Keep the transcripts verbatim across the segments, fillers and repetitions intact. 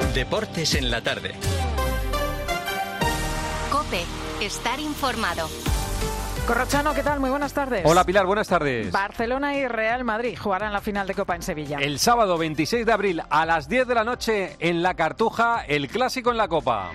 Deportes en la tarde. COPE. Estar informado. Corrochano, ¿qué tal? Muy buenas tardes. Hola Pilar, buenas tardes. Barcelona y Real Madrid jugarán la final de Copa en Sevilla. El sábado veintiséis de abril a las diez de la noche en La Cartuja, el clásico en la Copa.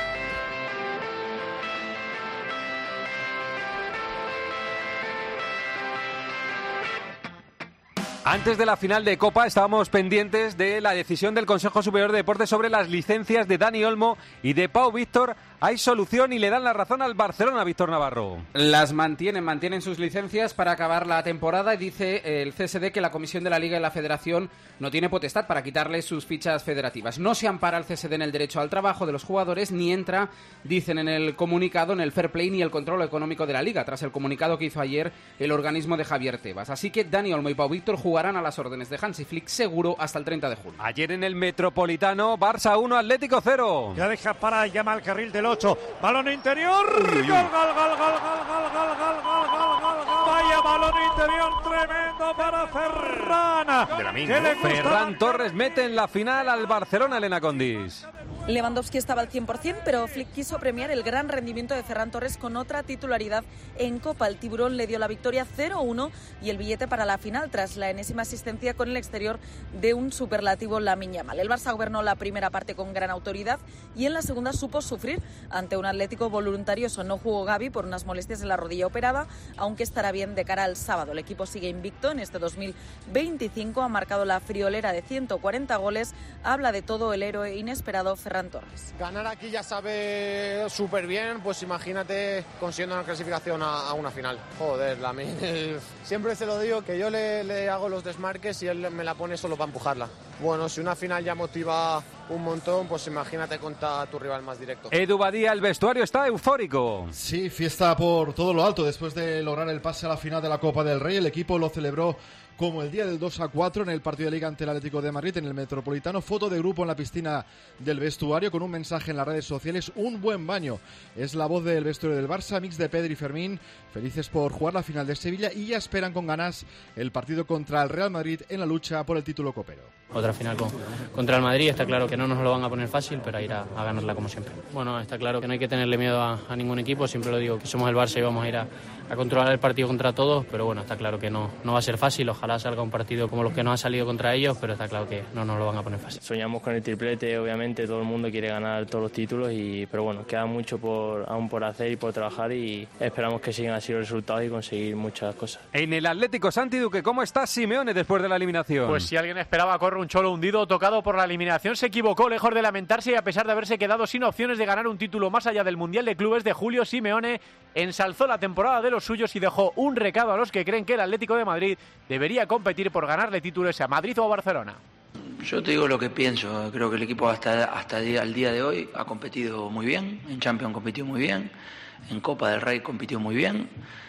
Antes de la final de Copa estábamos pendientes de la decisión del Consejo Superior de Deportes sobre las licencias de Dani Olmo y de Pau Víctor. Hay solución y le dan la razón al Barcelona, Víctor Navarro. Las mantienen, mantienen sus licencias para acabar la temporada y dice el C S D que la Comisión de la Liga y la Federación no tiene potestad para quitarle sus fichas federativas. No se ampara el C S D en el derecho al trabajo de los jugadores ni entra, dicen en el comunicado, en el fair play ni el control económico de la Liga, tras el comunicado que hizo ayer el organismo de Javier Tebas. Así que Dani Olmo y Pau Víctor jugarán a las órdenes de Hansi Flick seguro hasta el treinta de junio. Ayer en el Metropolitano, Barça uno, Atlético cero. Ya deja para llama al carril del ocho. Balón interior. Uy, uy, uy. Gol, gol, gol, gol, gol, gol, gol, gol, gol, gol, gol, gol. Vaya balón interior tremendo para Ferran. De la misma. Ferran Torres mete en la final al Barcelona, Elena Condis. Lewandowski estaba al cien por ciento, pero Flick quiso premiar el gran rendimiento de Ferran Torres con otra titularidad en Copa. El tiburón le dio la victoria cero uno y el billete para la final tras la enésima asistencia con el exterior de un superlativo Lamine Yamal. El Barça gobernó la primera parte con gran autoridad y en la segunda supo sufrir ante un Atlético voluntarioso. No jugó Gavi por unas molestias en la rodilla operada, aunque estará bien de cara al sábado. El equipo sigue invicto en este dos mil veinticinco, ha marcado la friolera de ciento cuarenta goles. Habla de todo el héroe inesperado Ferran Torres. Ganar aquí ya sabe súper bien, pues imagínate consiguiendo una clasificación a, a una final. Joder, la el... siempre se lo digo que yo le, le hago los desmarques y él me la pone solo para empujarla. Bueno, si una final ya motiva un montón, pues imagínate contra tu rival más directo. Edu Badía, el vestuario está eufórico. Sí, fiesta por todo lo alto. Después de lograr el pase a la final de la Copa del Rey, el equipo lo celebró como el día del dos a cuatro en el partido de Liga ante el Atlético de Madrid en el Metropolitano. Foto de grupo en la piscina del vestuario con un mensaje en las redes sociales: un buen baño. Es la voz del vestuario del Barça, mix de Pedri y Fermín, felices por jugar la final de Sevilla y ya esperan con ganas el partido contra el Real Madrid en la lucha por el título copero. Otra final con, contra el Madrid, está claro que no nos lo van a poner fácil, pero a ir a, a ganarla como siempre. Bueno, está claro que no hay que tenerle miedo a, a ningún equipo, siempre lo digo, que somos el Barça y vamos a ir a, a controlar el partido contra todos, pero bueno, está claro que no, no va a ser fácil, ojalá salga un partido como los que nos ha salido contra ellos, pero está claro que no nos lo van a poner fácil. Soñamos con el triplete, obviamente todo el mundo quiere ganar todos los títulos, y pero bueno, queda mucho por, aún por hacer y por trabajar, y esperamos que sigan así los resultados y conseguir muchas cosas. En el Atlético, Santi Duque, ¿cómo está Simeone después de la eliminación? Pues si alguien esperaba correr un cholo hundido, tocado por la eliminación, se equivocó. Lejos de lamentarse y a pesar de haberse quedado sin opciones de ganar un título más allá del Mundial de Clubes de julio, Simeone ensalzó la temporada de los suyos y dejó un recado a los que creen que el Atlético de Madrid debería competir por ganarle títulos a Madrid o a Barcelona. Yo te digo lo que pienso. Creo que el equipo hasta, hasta el día de hoy ha competido muy bien. En Champions compitió muy bien. En Copa del Rey compitió muy bien.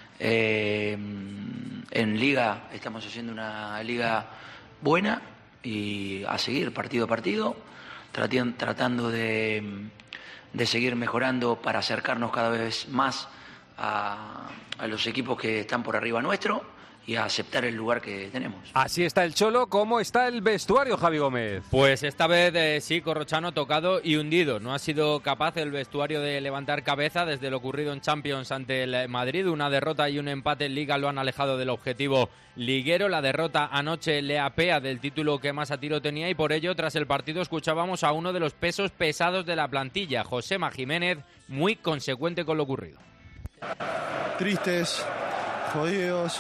Eh, en Liga estamos haciendo una liga buena y a seguir partido a partido, tratando de, de seguir mejorando para acercarnos cada vez más a, a los equipos que están por arriba nuestro y a aceptar el lugar que tenemos. Así está el Cholo. ¿Cómo está el vestuario, Javi Gómez? Pues esta vez eh, sí, Corrochano, tocado y hundido. No ha sido capaz el vestuario de levantar cabeza desde lo ocurrido en Champions ante el Madrid. Una derrota y un empate en Liga lo han alejado del objetivo liguero. La derrota anoche le apea del título que más a tiro tenía y por ello, tras el partido, escuchábamos a uno de los pesos pesados de la plantilla, Josema Jiménez, muy consecuente con lo ocurrido. Tristes, jodidos,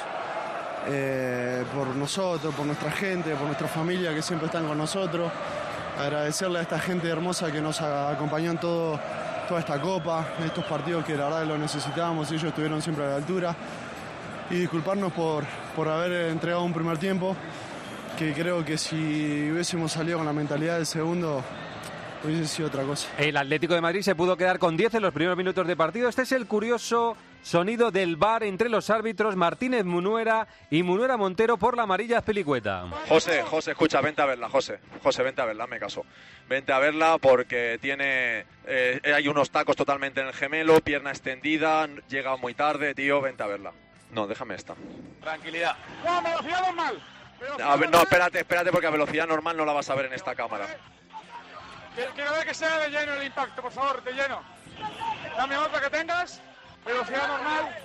Eh, por nosotros, por nuestra gente, por nuestra familia que siempre están con nosotros. Agradecerle a esta gente hermosa que nos acompañó en todo, toda esta copa, en estos partidos que la verdad lo necesitábamos, ellos estuvieron siempre a la altura. Y disculparnos por, por haber entregado un primer tiempo, que creo que si hubiésemos salido con la mentalidad del segundo, hubiese sido otra cosa. El Atlético de Madrid se pudo quedar con diez en los primeros minutos de partido. Este es el curioso sonido del V A R entre los árbitros Martínez Munuera y Munuera Montero por la amarilla Azpilicueta. José, José, escucha, vente a verla, José. José, vente a verla, me caso. Vente a verla porque tiene... Eh, hay unos tacos totalmente en el gemelo, pierna extendida, llega muy tarde, tío, vente a verla. No, déjame esta. Tranquilidad. No, velocidad normal. A ver, no, espérate, espérate porque a velocidad normal no la vas a ver en esta cámara. Quiero ver que sea de lleno el impacto, por favor, de lleno. Dame otra que tengas, velocidad normal.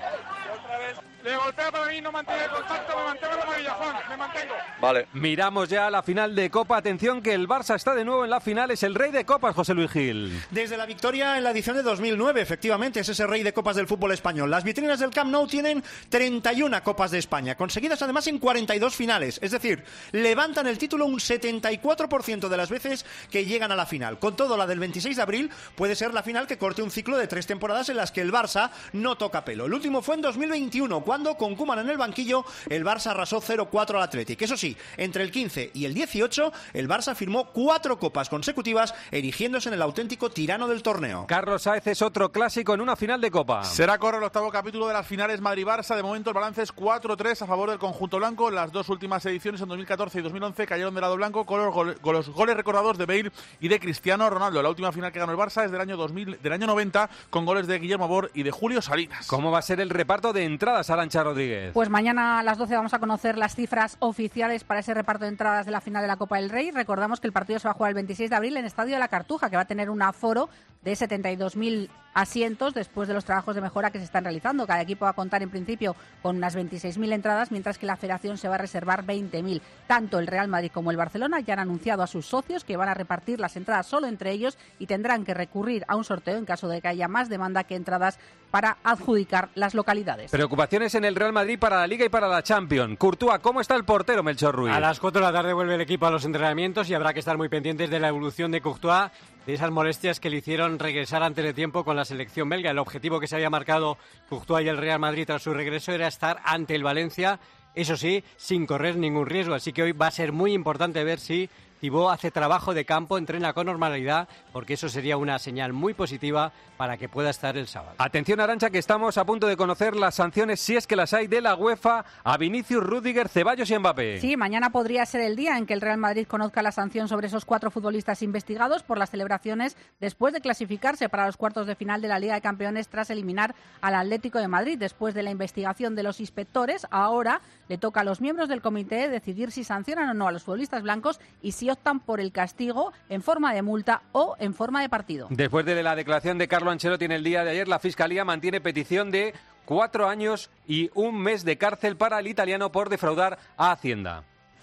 Y otra vez. Le golpea para mí, no mantiene el contacto, me mantengo en la amarilla, Juan, me mantengo. Vale. Miramos ya la final de Copa. Atención que el Barça está de nuevo en la final. Es el rey de copas, José Luis Gil. Desde la victoria en la edición de dos mil nueve, efectivamente, es ese rey de copas del fútbol español. Las vitrinas del Camp Nou tienen treinta y una copas de España, conseguidas además en cuarenta y dos finales. Es decir, levantan el título un setenta y cuatro por ciento de las veces que llegan a la final. Con todo, la del veintiséis de abril puede ser la final que corte un ciclo de tres temporadas en las que el Barça no toca pelo. El último fue en dos mil veintiuno, cuando con Koeman en el banquillo, el Barça arrasó cero cuatro al Athletic. Eso sí, entre el quince y el dieciocho, el Barça firmó cuatro copas consecutivas, erigiéndose en el auténtico tirano del torneo. Carlos Sáez es otro clásico en una final de Copa. Será correr el octavo capítulo de las finales Madrid-Barça. De momento el balance es cuatro tres a favor del conjunto blanco. Las dos últimas ediciones, en dos mil catorce y dos mil once, cayeron del lado blanco con los, gole- con los goles recordados de Bale y de Cristiano Ronaldo. La última final que ganó el Barça es del año dos mil, del año noventa, con goles de Guillermo Bor y de Julio Salinas. ¿Cómo va a ser el reparto de entradas, Arantxa Rodríguez? Pues mañana a las doce vamos a conocer las cifras oficiales para ese reparto de entradas de la final de la Copa del Rey. Recordamos que el partido se va a jugar el veintiséis de abril en Estadio de la Cartuja, que va a tener un aforo de setenta y dos mil asientos después de los trabajos de mejora que se están realizando. Cada equipo va a contar en principio con unas veintiséis mil entradas, mientras que la Federación se va a reservar veinte mil. Tanto el Real Madrid como el Barcelona ya han anunciado a sus socios que van a repartir las entradas solo entre ellos y tendrán que recurrir a un sorteo en caso de que haya más demanda que entradas para adjudicar las localidades. Preocupaciones en el Real Madrid para la Liga y para la Champions. Courtois, ¿cómo está el portero, Melchor Ruiz? A las cuatro de la tarde vuelve el equipo a los entrenamientos y habrá que estar muy pendientes de la evolución de Courtois, de esas molestias que le hicieron regresar antes de tiempo con la selección belga. El objetivo que se había marcado Courtois y el Real Madrid tras su regreso era estar ante el Valencia, eso sí, sin correr ningún riesgo. Así que hoy va a ser muy importante ver si Thibaut hace trabajo de campo, entrena con normalidad, porque eso sería una señal muy positiva para que pueda estar el sábado. Atención, Arantxa, que estamos a punto de conocer las sanciones, si es que las hay, de la UEFA a Vinicius, Rüdiger, Ceballos y Mbappé. Sí, mañana podría ser el día en que el Real Madrid conozca la sanción sobre esos cuatro futbolistas investigados por las celebraciones después de clasificarse para los cuartos de final de la Liga de Campeones tras eliminar al Atlético de Madrid. Después de la investigación de los inspectores, ahora le toca a los miembros del comité decidir si sancionan o no a los futbolistas blancos y si optan por el castigo en forma de multa o en forma de partido. Después de la declaración de Carlo Ancelotti en el día de ayer, la Fiscalía mantiene petición de cuatro años y un mes de cárcel para el italiano por defraudar a Hacienda.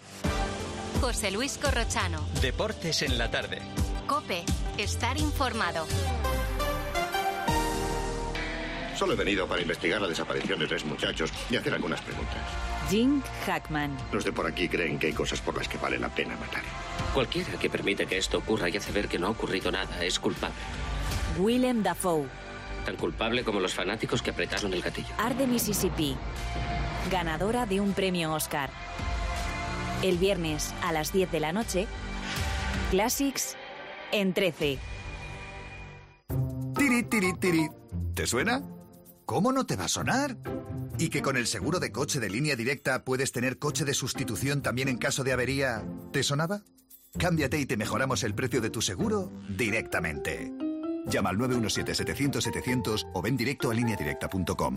José Luis Corrochano. Deportes en la tarde. COPE. Estar informado. Solo he venido para investigar la desaparición de tres muchachos y hacer algunas preguntas. Jim Hackman. Los de por aquí creen que hay cosas por las que vale la pena matar. Cualquiera que permite que esto ocurra y hace ver que no ha ocurrido nada es culpable. Willem Dafoe. Tan culpable como los fanáticos que apretaron el gatillo. Arde Mississippi. Ganadora de un premio Oscar. El viernes a las diez de la noche. Classics en trece. Tiri, tiri, tiri. ¿Te suena? ¿Cómo no te va a sonar? ¿Y que con el seguro de coche de Línea Directa puedes tener coche de sustitución también en caso de avería? ¿Te sonaba? Cámbiate y te mejoramos el precio de tu seguro directamente. Llama al nueve uno siete, setecientos, setecientos o ven directo a línea directa punto com.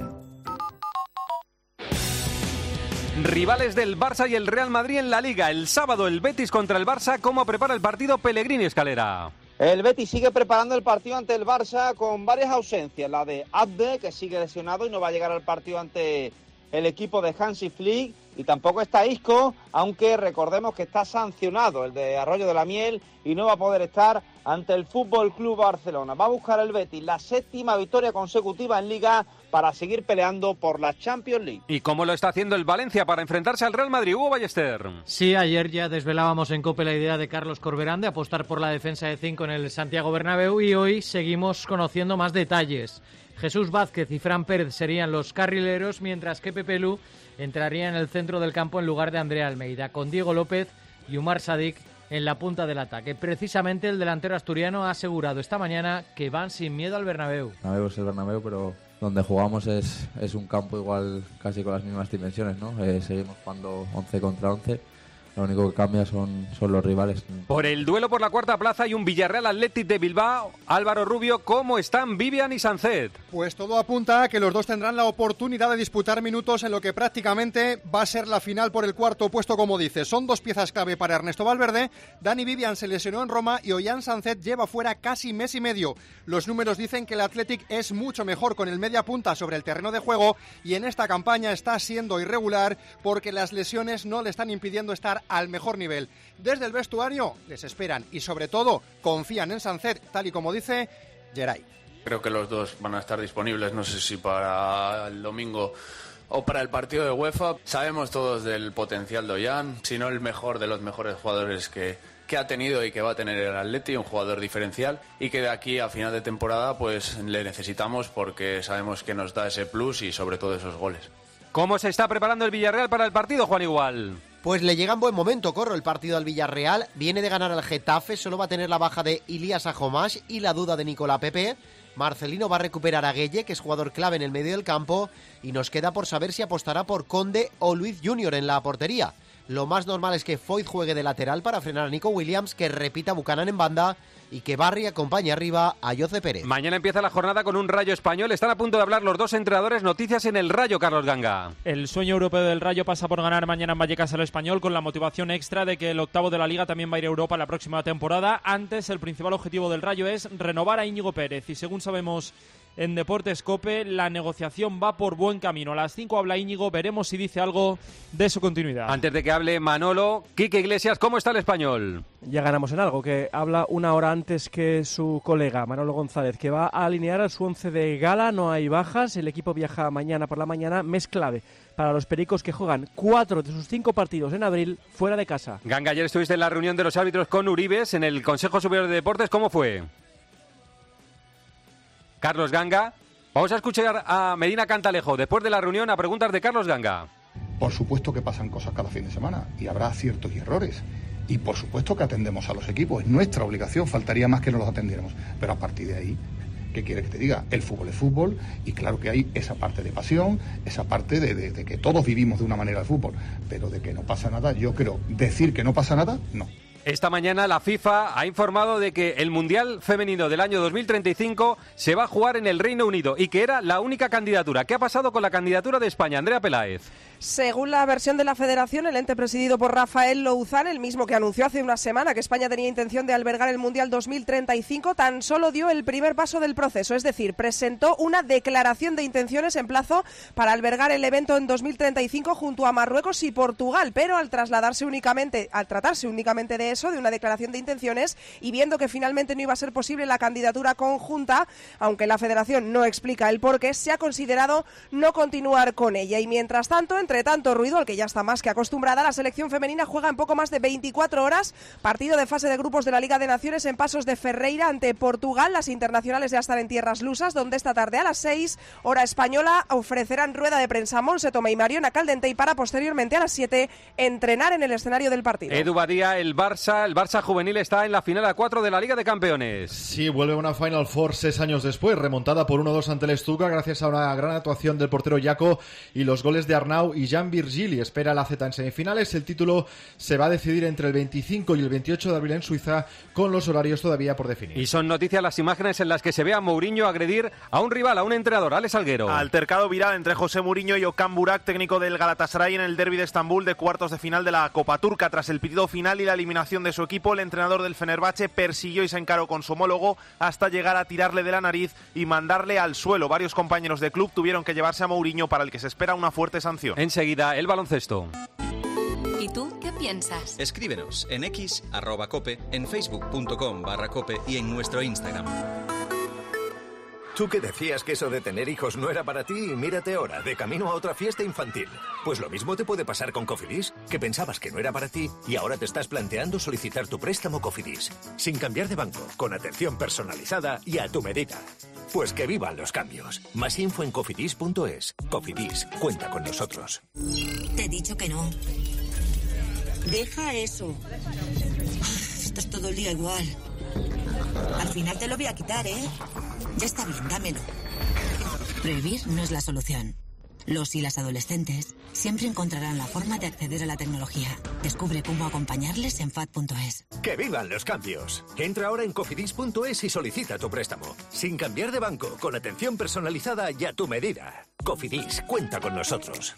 Rivales del Barça y el Real Madrid en la Liga. El sábado el Betis contra el Barça. ¿Cómo prepara el partido Pellegrini, Escalera? El Betis sigue preparando el partido ante el Barça con varias ausencias. La de Abde, que sigue lesionado y no va a llegar al partido ante el equipo de Hansi Flick. Y tampoco está Isco, aunque recordemos que está sancionado el de Arroyo de la Miel y no va a poder estar ante el Fútbol Club Barcelona. Va a buscar el Betis la séptima victoria consecutiva en Liga para seguir peleando por la Champions League. ¿Y cómo lo está haciendo el Valencia para enfrentarse al Real Madrid? Hugo Ballester. Sí, ayer ya desvelábamos en COPE la idea de Carlos Corberán de apostar por la defensa de cinco en el Santiago Bernabéu y hoy seguimos conociendo más detalles. Jesús Vázquez y Fran Pérez serían los carrileros, mientras que Pepe Lu entraría en el centro del campo en lugar de Andrea Almeida, con Diego López y Umar Sadik en la punta del ataque. Precisamente el delantero asturiano ha asegurado esta mañana que van sin miedo al Bernabéu. Bernabéu es el Bernabéu, pero donde jugamos es, es un campo igual casi con las mismas dimensiones, ¿no? Eh, seguimos jugando once contra once, Lo único que cambia son, son los rivales. Por el duelo por la cuarta plaza hay un Villarreal Athletic de Bilbao. Álvaro Rubio, ¿cómo están Vivian y Sancet? Pues todo apunta a que los dos tendrán la oportunidad de disputar minutos en lo que prácticamente va a ser la final por el cuarto puesto, como dice. Son dos piezas clave para Ernesto Valverde. Dani Vivian se lesionó en Roma y Ollán Sancet lleva fuera casi mes y medio. Los números dicen que el Athletic es mucho mejor con el media punta sobre el terreno de juego y en esta campaña está siendo irregular porque las lesiones no le están impidiendo estar al mejor nivel. Desde el vestuario les esperan y sobre todo confían en Sancet, tal y como dice Geray. Creo que los dos van a estar disponibles, no sé si para el domingo o para el partido de UEFA. Sabemos todos del potencial de Ollán, si no el mejor de los mejores jugadores que, que ha tenido y que va a tener el Atleti, un jugador diferencial, y que de aquí a final de temporada pues le necesitamos porque sabemos que nos da ese plus y sobre todo esos goles. ¿Cómo se está preparando el Villarreal para el partido, Juan Igual? Pues le llega en buen momento, Corro, el partido al Villarreal. Viene de ganar al Getafe, solo va a tener la baja de Ilias Ajomash y la duda de Nicolás Pepe. Marcelino va a recuperar a Gueye, que es jugador clave en el medio del campo, y nos queda por saber si apostará por Conde o Luis Junior en la portería. Lo más normal es que Foyth juegue de lateral para frenar a Nico Williams, que repita Buchanan en banda y que Barry acompañe arriba a Jose Pérez. Mañana empieza la jornada con un Rayo español. Están a punto de hablar los dos entrenadores. Noticias en el Rayo, Carlos Ganga. El sueño europeo del Rayo pasa por ganar mañana en Vallecas al Español, con la motivación extra de que el octavo de la Liga también va a ir a Europa la próxima temporada. Antes, el principal objetivo del Rayo es renovar a Íñigo Pérez y según sabemos en Deportes COPE, la negociación va por buen camino. A las cinco habla Íñigo, veremos si dice algo de su continuidad. Antes de que hable Manolo, Quique Iglesias, ¿cómo está el Español? Ya ganamos en algo, que habla una hora antes que su colega Manolo González, que va a alinear a su once de gala, no hay bajas, el equipo viaja mañana por la mañana, mes clave para los pericos que juegan cuatro de sus cinco partidos en abril fuera de casa. Ganga, ayer estuviste en la reunión de los árbitros con Uribes en el Consejo Superior de Deportes, ¿cómo fue? Carlos Ganga. Vamos a escuchar a Medina Cantalejo después de la reunión a preguntas de Carlos Ganga. Por supuesto que pasan cosas cada fin de semana y habrá aciertos y errores. Y por supuesto que atendemos a los equipos. Es nuestra obligación, faltaría más que no los atendiéramos. Pero a partir de ahí, ¿qué quiere que te diga? El fútbol es fútbol y claro que hay esa parte de pasión, esa parte de, de, de que todos vivimos de una manera el fútbol. Pero de que no pasa nada, yo creo, decir que no pasa nada, no. Esta mañana la FIFA ha informado de que el Mundial Femenino del año dos mil treinta y cinco se va a jugar en el Reino Unido y que era la única candidatura. ¿Qué ha pasado con la candidatura de España? Andrea Peláez. Según la versión de la Federación, el ente presidido por Rafael Louzán, el mismo que anunció hace una semana que España tenía intención de albergar el Mundial dos mil treinta y cinco, tan solo dio el primer paso del proceso, es decir, presentó una declaración de intenciones en plazo para albergar el evento en dos mil treinta y cinco junto a Marruecos y Portugal, pero al trasladarse únicamente, al tratarse únicamente de eso, de una declaración de intenciones, y viendo que finalmente no iba a ser posible la candidatura conjunta, aunque la Federación no explica el porqué, se ha considerado no continuar con ella. Y mientras tanto, entre tanto ruido, al que ya está más que acostumbrada, la selección femenina juega en poco más de veinticuatro horas partido de fase de grupos de la Liga de Naciones en Pasos de Ferreira ante Portugal. Las internacionales ya están en tierras lusas, donde esta tarde a las seis, hora española, ofrecerán rueda de prensa Monse Tomé y Mariona Caldentey para posteriormente a las siete entrenar en el escenario del partido. Edu Badía, el Barça, el Barça juvenil está en la final a cuatro de la Liga de Campeones. Sí, vuelve una Final Four seis años después, remontada por uno dos ante el Stuttgart gracias a una gran actuación del portero Jaco y los goles de Arnau y Jan Virgili. Espera la Z en semifinales. El título se va a decidir entre el veinticinco y el veintiocho de abril en Suiza, con los horarios todavía por definir. Y son noticias las imágenes en las que se ve a Mourinho agredir a un rival, a un entrenador, Alex Salguero. Altercado viral entre José Mourinho y Okan Burak, técnico del Galatasaray, en el derbi de Estambul de cuartos de final de la Copa Turca. Tras el pitido final y la eliminación de su equipo, el entrenador del Fenerbahce persiguió y se encaró con su homólogo hasta llegar a tirarle de la nariz y mandarle al suelo. Varios compañeros de club tuvieron que llevarse a Mourinho, para el que se espera una fuerte sanción. Enseguida, el baloncesto. ¿Y tú qué piensas? Escríbenos en X, arroba cope, en facebook punto com barra cope y en nuestro Instagram. Tú que decías que eso de tener hijos no era para ti, mírate ahora, de camino a otra fiesta infantil. Pues lo mismo te puede pasar con Cofidis, que pensabas que no era para ti y ahora te estás planteando solicitar tu préstamo Cofidis. Sin cambiar de banco, con atención personalizada y a tu medida. Pues que vivan los cambios. Más info en cofidis punto es. Cofidis, cuenta con nosotros. Te he dicho que no. Deja eso. Estás todo el día igual. Al final te lo voy a quitar, ¿eh? Ya está bien, dámelo. Prohibir no es la solución. Los y las adolescentes siempre siempre encontrarán la forma de acceder a la tecnología. Descubre cómo acompañarles en F A D punto es. ¡Que vivan los cambios! Entra ahora en cofidis punto es y solicita tu préstamo. Sin cambiar de banco, con atención personalizada y a tu medida. Cofidis, cuenta con nosotros.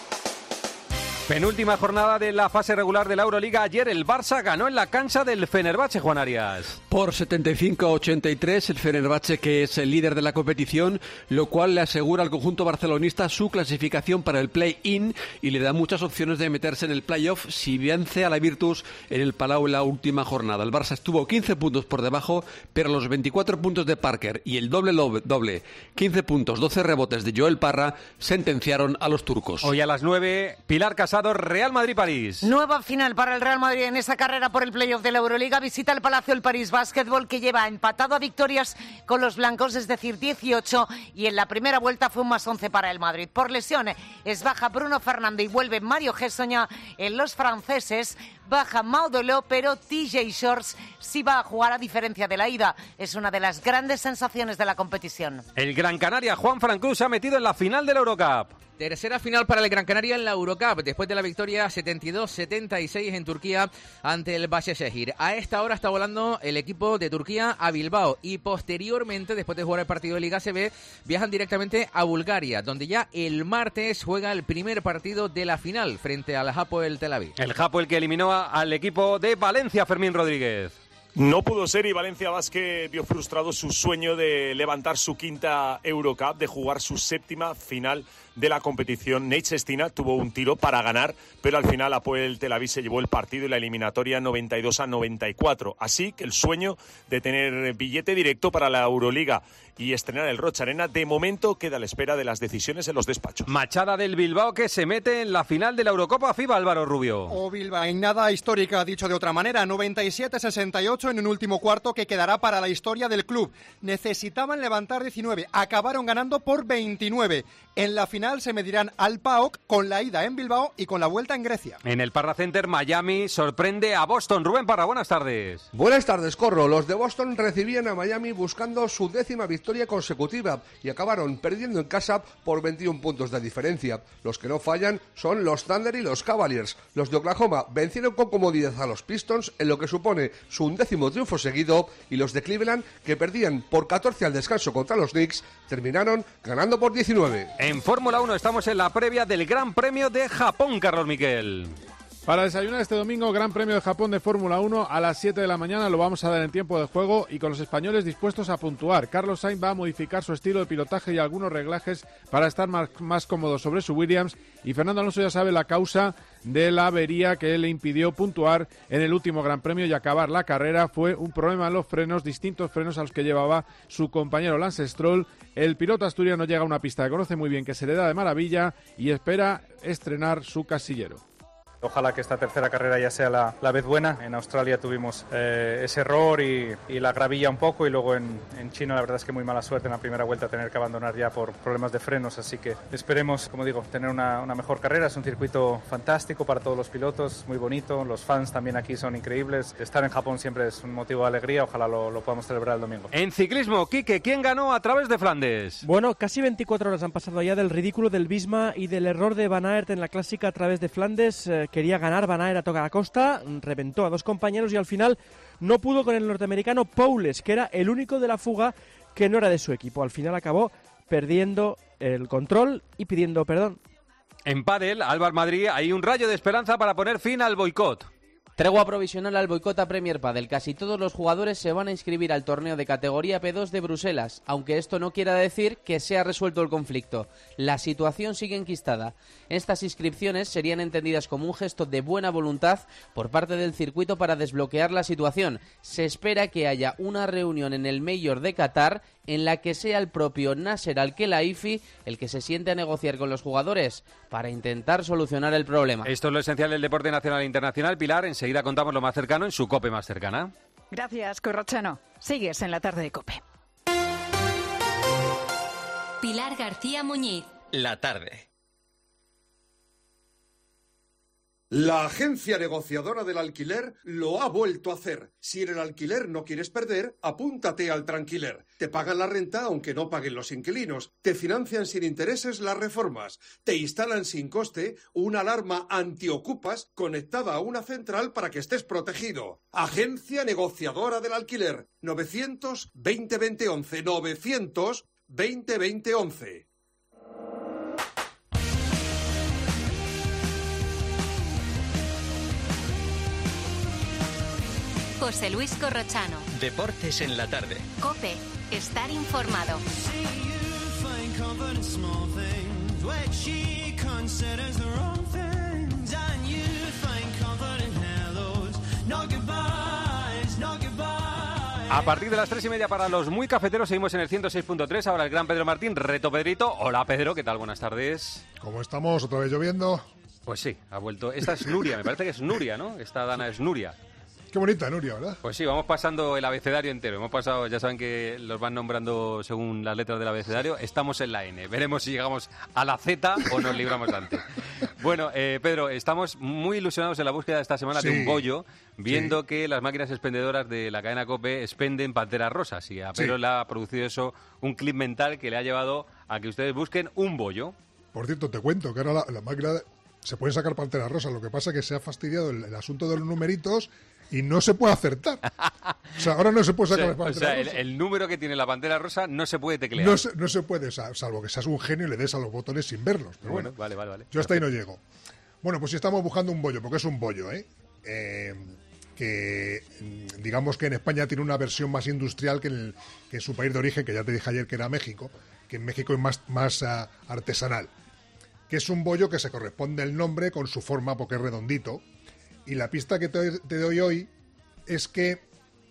Penúltima jornada de la fase regular de la Euroliga. Ayer el Barça ganó en la cancha del Fenerbahce, Juan Arias. Por setenta y cinco a ochenta y tres, el Fenerbahce, que es el líder de la competición, lo cual le asegura al conjunto barcelonista su clasificación para el play-in y le da muchas opciones de meterse en el play-off si vence a la Virtus en el Palau en la última jornada. El Barça estuvo quince puntos por debajo, pero los veinticuatro puntos de Parker y el doble doble, quince puntos, doce rebotes de Joel Parra, sentenciaron a los turcos. Hoy a las nueve, Pilar Casado, Real Madrid-París. Nueva final para el Real Madrid en esa carrera por el playoff de la Euroliga. Visita el Palacio el París Básquetbol, que lleva empatado a victorias con los blancos, es decir, dieciocho, y en la primera vuelta fue un más once para el Madrid. Por lesión es baja Bruno Fernández y vuelve Mario Gessoña. En los franceses baja Maudoló, pero T J Shorts sí va a jugar a diferencia de la ida. Es una de las grandes sensaciones de la competición. El Gran Canaria, Juan Francruz, se ha metido en la final de la Eurocup. Tercera final para el Gran Canaria en la Eurocup, después de la victoria setenta y dos setenta y seis en Turquía ante el Başakşehir. A esta hora está volando el equipo de Turquía a Bilbao y posteriormente, después de jugar el partido de Liga A C B, viajan directamente a Bulgaria, donde ya el martes juega el primer partido de la final frente al Hapoel Tel Aviv. El Hapoel que eliminó a, al equipo de Valencia, Fermín Rodríguez. No pudo ser y Valencia Basket vio frustrado su sueño de levantar su quinta Eurocup, de jugar su séptima final de la competición. Nate Sestina tuvo un tiro para ganar, pero al final Hapoel Tel Aviv se llevó el partido y la eliminatoria noventa y dos a noventa y cuatro. Así que el sueño de tener billete directo para la Euroliga y estrenar el Rocha Arena, de momento queda a la espera de las decisiones en los despachos. Machada del Bilbao, que se mete en la final de la Eurocopa FIBA, Álvaro Rubio. O Bilbao, en nada histórica, dicho de otra manera, noventa y siete a sesenta y ocho en un último cuarto que quedará para la historia del club. Necesitaban levantar diecinueve, acabaron ganando por veintinueve. En la final se medirán al P A O K con la ida en Bilbao y con la vuelta en Grecia. En el Parra Center, Miami sorprende a Boston. Rubén Parra, buenas tardes. Buenas tardes, Corro. Los de Boston recibían a Miami buscando su décima victoria consecutiva y acabaron perdiendo en casa por veintiún puntos de diferencia. Los que no fallan son los Thunder y los Cavaliers. Los de Oklahoma vencieron con comodidad a los Pistons en lo que supone su undécimo triunfo seguido, y los de Cleveland, que perdían por catorce al descanso contra los Knicks, terminaron ganando por diecinueve. En Fórmula uno estamos en la previa del Gran Premio de Japón, Carlos Miquel. Para desayunar este domingo, Gran Premio de Japón de Fórmula uno a las siete de la mañana, lo vamos a dar en tiempo de juego y con los españoles dispuestos a puntuar. Carlos Sainz va a modificar su estilo de pilotaje y algunos reglajes para estar más, más cómodo sobre su Williams, y Fernando Alonso ya sabe la causa de la avería que le impidió puntuar en el último Gran Premio y acabar la carrera. Fue un problema en los frenos, distintos frenos a los que llevaba su compañero Lance Stroll. El piloto asturiano llega a una pista que conoce muy bien, que se le da de maravilla, y espera estrenar su casillero. Ojalá que esta tercera carrera ya sea la, la vez buena. En Australia tuvimos eh, ese error y, y la gravilla un poco, y luego en, en China la verdad es que muy mala suerte en la primera vuelta tener que abandonar ya por problemas de frenos, así que esperemos, como digo, tener una, una mejor carrera. Es un circuito fantástico para todos los pilotos, muy bonito, los fans también aquí son increíbles. Estar en Japón siempre es un motivo de alegría, ojalá lo, lo podamos celebrar el domingo. En ciclismo, Quique, ¿quién ganó a través de Flandes? Bueno, casi veinticuatro horas han pasado ya del ridículo del Visma y del error de Van Aert en la clásica a través de Flandes. Eh, quería ganar Van Aert a toda costa, reventó a dos compañeros y al final no pudo con el norteamericano Powles, que era el único de la fuga que no era de su equipo. Al final acabó perdiendo el control y pidiendo perdón. En pádel, Álvaro Madrid, hay un rayo de esperanza para poner fin al boicot. Tregua provisional al boicot a Premier Padel. Casi todos los jugadores se van a inscribir al torneo de categoría P dos de Bruselas, aunque esto no quiera decir que se ha resuelto el conflicto. La situación sigue enquistada. Estas inscripciones serían entendidas como un gesto de buena voluntad por parte del circuito para desbloquear la situación. Se espera que haya una reunión en el Mayor de Qatar en la que sea el propio Nasser Al-Khelaifi el que se siente a negociar con los jugadores para intentar solucionar el problema. Esto es lo esencial del deporte nacional e internacional. Pilar, enseguida contamos lo más cercano en su COPE más cercana. Gracias, Corrochano. Sigues en la tarde de COPE. Pilar García Muñiz. La tarde. La agencia negociadora del alquiler lo ha vuelto a hacer. Si en el alquiler no quieres perder, apúntate al Tranquiler. Te pagan la renta aunque no paguen los inquilinos. Te financian sin intereses las reformas. Te instalan sin coste una alarma antiocupas conectada a una central para que estés protegido. Agencia negociadora del alquiler. novecientos veinte veinte once. novecientos veinte veinte once. José Luis Corrochano. Deportes en la tarde. COPE. Estar informado. A partir de las tres y media para los muy cafeteros seguimos en el ciento seis punto tres. Ahora el gran Pedro Martín, reto Pedrito. Hola Pedro, ¿qué tal? Buenas tardes. ¿Cómo estamos? ¿Otra vez lloviendo? Pues sí, ha vuelto. Esta es Nuria, me parece que es Nuria, ¿no? Esta Dana es Nuria. Qué bonita Nuria, ¿verdad? Pues sí, vamos pasando el abecedario entero. Hemos pasado, ya saben que los van nombrando según las letras del abecedario. Estamos en la N. Veremos si llegamos a la Z o nos libramos antes. Bueno, eh, Pedro, estamos muy ilusionados en la búsqueda de esta semana sí. de un bollo, viendo sí. que las máquinas expendedoras de la cadena COPE expenden panteras rosas. Y a Pedro sí. le ha producido eso un clip mental que le ha llevado a que ustedes busquen un bollo. Por cierto, te cuento que ahora la, la máquina de, se puede sacar panteras rosas. Lo que pasa es que se ha fastidiado el, el asunto de los numeritos y no se puede acertar. O sea, ahora no se puede sacar o sea, las panteras o sea, rosas. El, el número que tiene la pantera rosa no se puede teclear. No se, no se puede, salvo que seas un genio y le des a los botones sin verlos. Pero bueno, bueno vale, vale, vale. Yo hasta ahí no llego. Bueno, pues si estamos buscando un bollo, porque es un bollo, ¿eh? eh que digamos que en España tiene una versión más industrial que en, el, que en su país de origen, que ya te dije ayer que era México, que en México es más, más uh, artesanal. Que es un bollo que se corresponde el nombre con su forma, porque es redondito. Y la pista que te, te doy hoy es que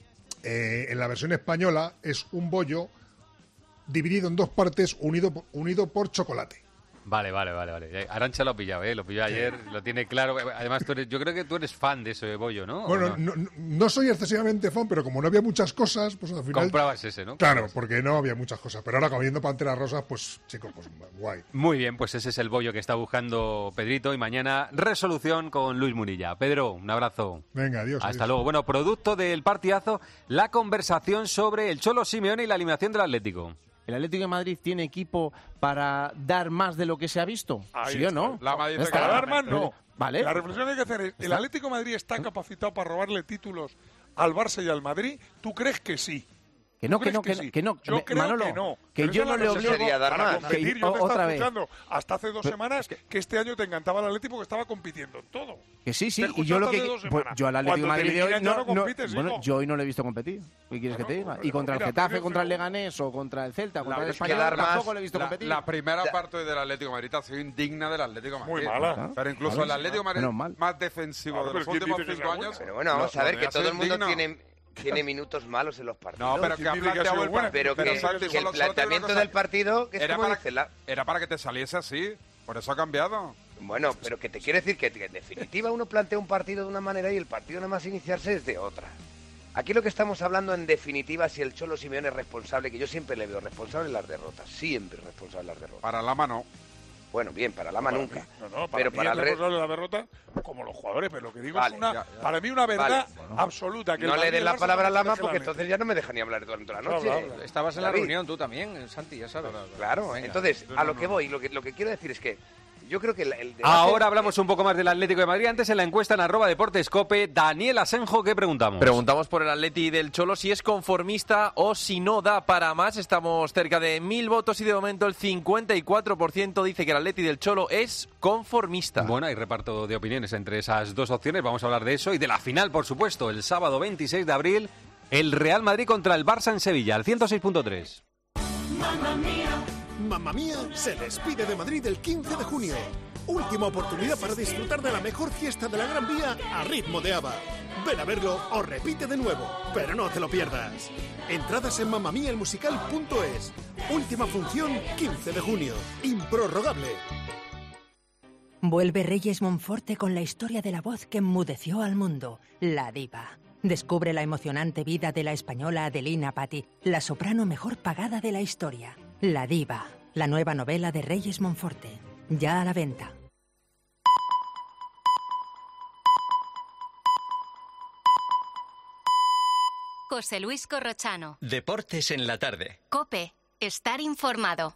eh, en la versión española es un bollo dividido en dos partes, unido, unido por chocolate. Vale, vale, vale, vale. Arantxa lo ha pillado, ¿eh? Lo pilló ayer, sí. Lo tiene claro. Además, tú eres, yo creo que tú eres fan de ese bollo, ¿no? Bueno, no? No, no soy excesivamente fan, pero como no había muchas cosas, pues al final... Comprabas ese, ¿no? Claro, porque no había muchas cosas. Pero ahora, comiendo panteras rosas, pues, chicos, pues guay. Muy bien, pues ese es el bollo que está buscando Pedrito. Y mañana, resolución con Luis Munilla. Pedro, un abrazo. Venga, adiós. Hasta adiós. luego. Bueno, producto del partidazo, la conversación sobre el Cholo Simeone y la eliminación del Atlético. ¿El Atlético de Madrid tiene equipo para dar más de lo que se ha visto? Ahí ¿Sí está. o no? La Madrid ¿No para dar más, no. ¿Vale? La reflexión que hay que hacer es, ¿el Atlético de Madrid está capacitado para robarle títulos al Barça y al Madrid? ¿Tú crees que sí? Que no, que no, que, que, sí? que no. Yo me, creo Manolo, que no. Que Pero yo no le obligo para competir. Que, yo te otra estaba vez. escuchando hasta hace dos Pero, semanas que, que este año te encantaba el Atlético porque estaba compitiendo en todo. Que sí, sí. Te y yo lo que pues, yo al Atlético de Madrid de hoy no, no compites, no, hijo. bueno, yo hoy no lo he visto competir. ¿Qué quieres bueno, que te diga? pero, Y contra mira, el Getafe, mira, contra el mira. Leganés o contra el Celta, contra La, el Español, tampoco lo he visto la, competir. La primera parte del Atlético de Madrid ha sido indigna del Atlético de Madrid. Muy mala. Pero incluso Vale. el Atlético de Menos Madrid mal. más defensivo Claro, de los pero ¿quién últimos dice que cinco sea años. Pero bueno, vamos lo- a ver lo que de todo ser el mundo digno. tiene, tiene minutos malos en los partidos. No, pero que ha ¿Quién dice que ha planteado sido el buena? partido. Pero Pero que, Santi, que el solo- solo te digo una planteamiento cosa. del partido, que es Era como para, dice la... era para que te saliese así. Por eso ha cambiado. Bueno, pero que te quiere decir que, que en definitiva uno plantea un partido de una manera y el partido nada más iniciarse es de otra. Aquí lo que estamos hablando en definitiva, si el Cholo Simeone es responsable, que yo siempre le veo responsable en las derrotas, siempre responsable en las derrotas. Para Lama no. Bueno, bien, para Lama Para nunca. mí, no, no, para pero mí para es el re- responsable de la derrota como los jugadores, pero lo que digo Vale, es una, ya, ya. para mí una verdad Vale. absoluta. Que el No le Madrid y des el la Barça palabra a no Lama dejen porque la entonces ya no me deja ni hablar durante la noche. Habla, habla. Estabas en la David. reunión tú también, Santi, ya sabes. Claro, Venga. entonces, No, a lo no, que no. voy, lo que, lo que quiero decir es que yo creo que el, el debate... Ahora hablamos un poco más del Atlético de Madrid. Antes en la encuesta en arroba Deportes Cope, Daniel Asenjo, ¿qué preguntamos? Preguntamos por el Atleti del Cholo si es conformista o si no da para más. Estamos cerca de mil votos y de momento el cincuenta y cuatro por ciento dice que el Atleti del Cholo es conformista. Bueno, hay reparto de opiniones entre esas dos opciones. Vamos a hablar de eso y de la final, por supuesto, el sábado veintiséis de abril, el Real Madrid contra el Barça en Sevilla, al ciento seis punto tres. Mamma mía. Mamma mía se despide de Madrid el quince de junio. Última oportunidad para disfrutar de la mejor fiesta de la Gran Vía a ritmo de ABBA. Ven a verlo o repite de nuevo, pero no te lo pierdas. Entradas en mamamiaelmusical punto es. Última función quince de junio. Improrrogable. Vuelve Reyes Monforte con la historia de la voz que enmudeció al mundo, la diva. Descubre la emocionante vida de la española Adelina Patti, la soprano mejor pagada de la historia. La diva, la nueva novela de Reyes Monforte. Ya a la venta. José Luis Corrochano. Deportes en la tarde. COPE. Estar informado.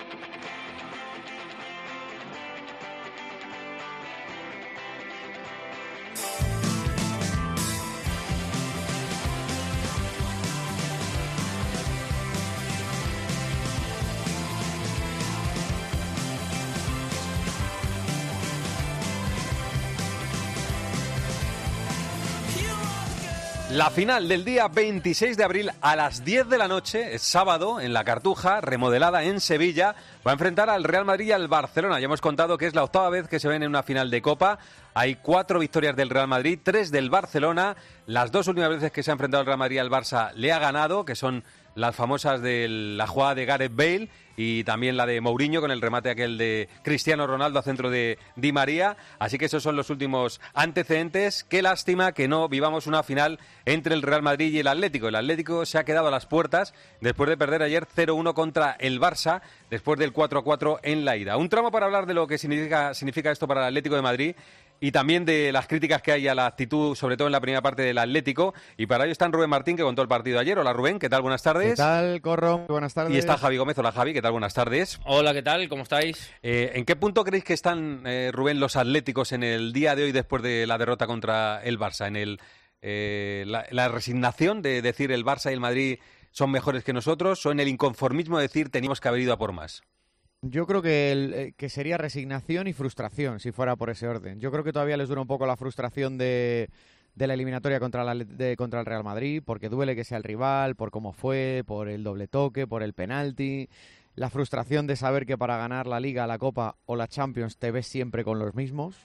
La final del día veintiséis de abril a las diez de la noche, es sábado, en la Cartuja, remodelada en Sevilla, va a enfrentar al Real Madrid y al Barcelona. Ya hemos contado que es la octava vez que se ven en una final de Copa. Hay cuatro victorias del Real Madrid, tres del Barcelona. Las dos últimas veces que se ha enfrentado el Real Madrid al Barça le ha ganado, que son las famosas de la jugada de Gareth Bale y también la de Mourinho con el remate aquel de Cristiano Ronaldo a centro de Di María. Así que esos son los últimos antecedentes. Qué lástima que no vivamos una final entre el Real Madrid y el Atlético. El Atlético se ha quedado a las puertas después de perder ayer cero uno contra el Barça, después del cuatro a cuatro en la ida. Un tramo para hablar de lo que significa, significa esto para el Atlético de Madrid y también de las críticas que hay a la actitud, sobre todo en la primera parte del Atlético. Y para ello está Rubén Martín, que contó el partido ayer. Hola Rubén, ¿qué tal? Buenas tardes. ¿Qué tal, Corro? Buenas tardes. Y está Javi Gómez. Hola Javi, ¿qué tal? Buenas tardes. Hola, ¿qué tal? ¿Cómo estáis? Eh, ¿En qué punto creéis que están, eh, Rubén, los atléticos en el día de hoy después de la derrota contra el Barça? ¿En el, eh, la, la resignación de decir el Barça y el Madrid son mejores que nosotros o en el inconformismo de decir teníamos que haber ido a por más? Yo creo que, el, que sería resignación y frustración, si fuera por ese orden. Yo creo que todavía les dura un poco la frustración de, de la eliminatoria contra, la, de, contra el Real Madrid, porque duele que sea el rival, por cómo fue, por el doble toque, por el penalti. La frustración de saber que para ganar la Liga, la Copa o la Champions te ves siempre con los mismos.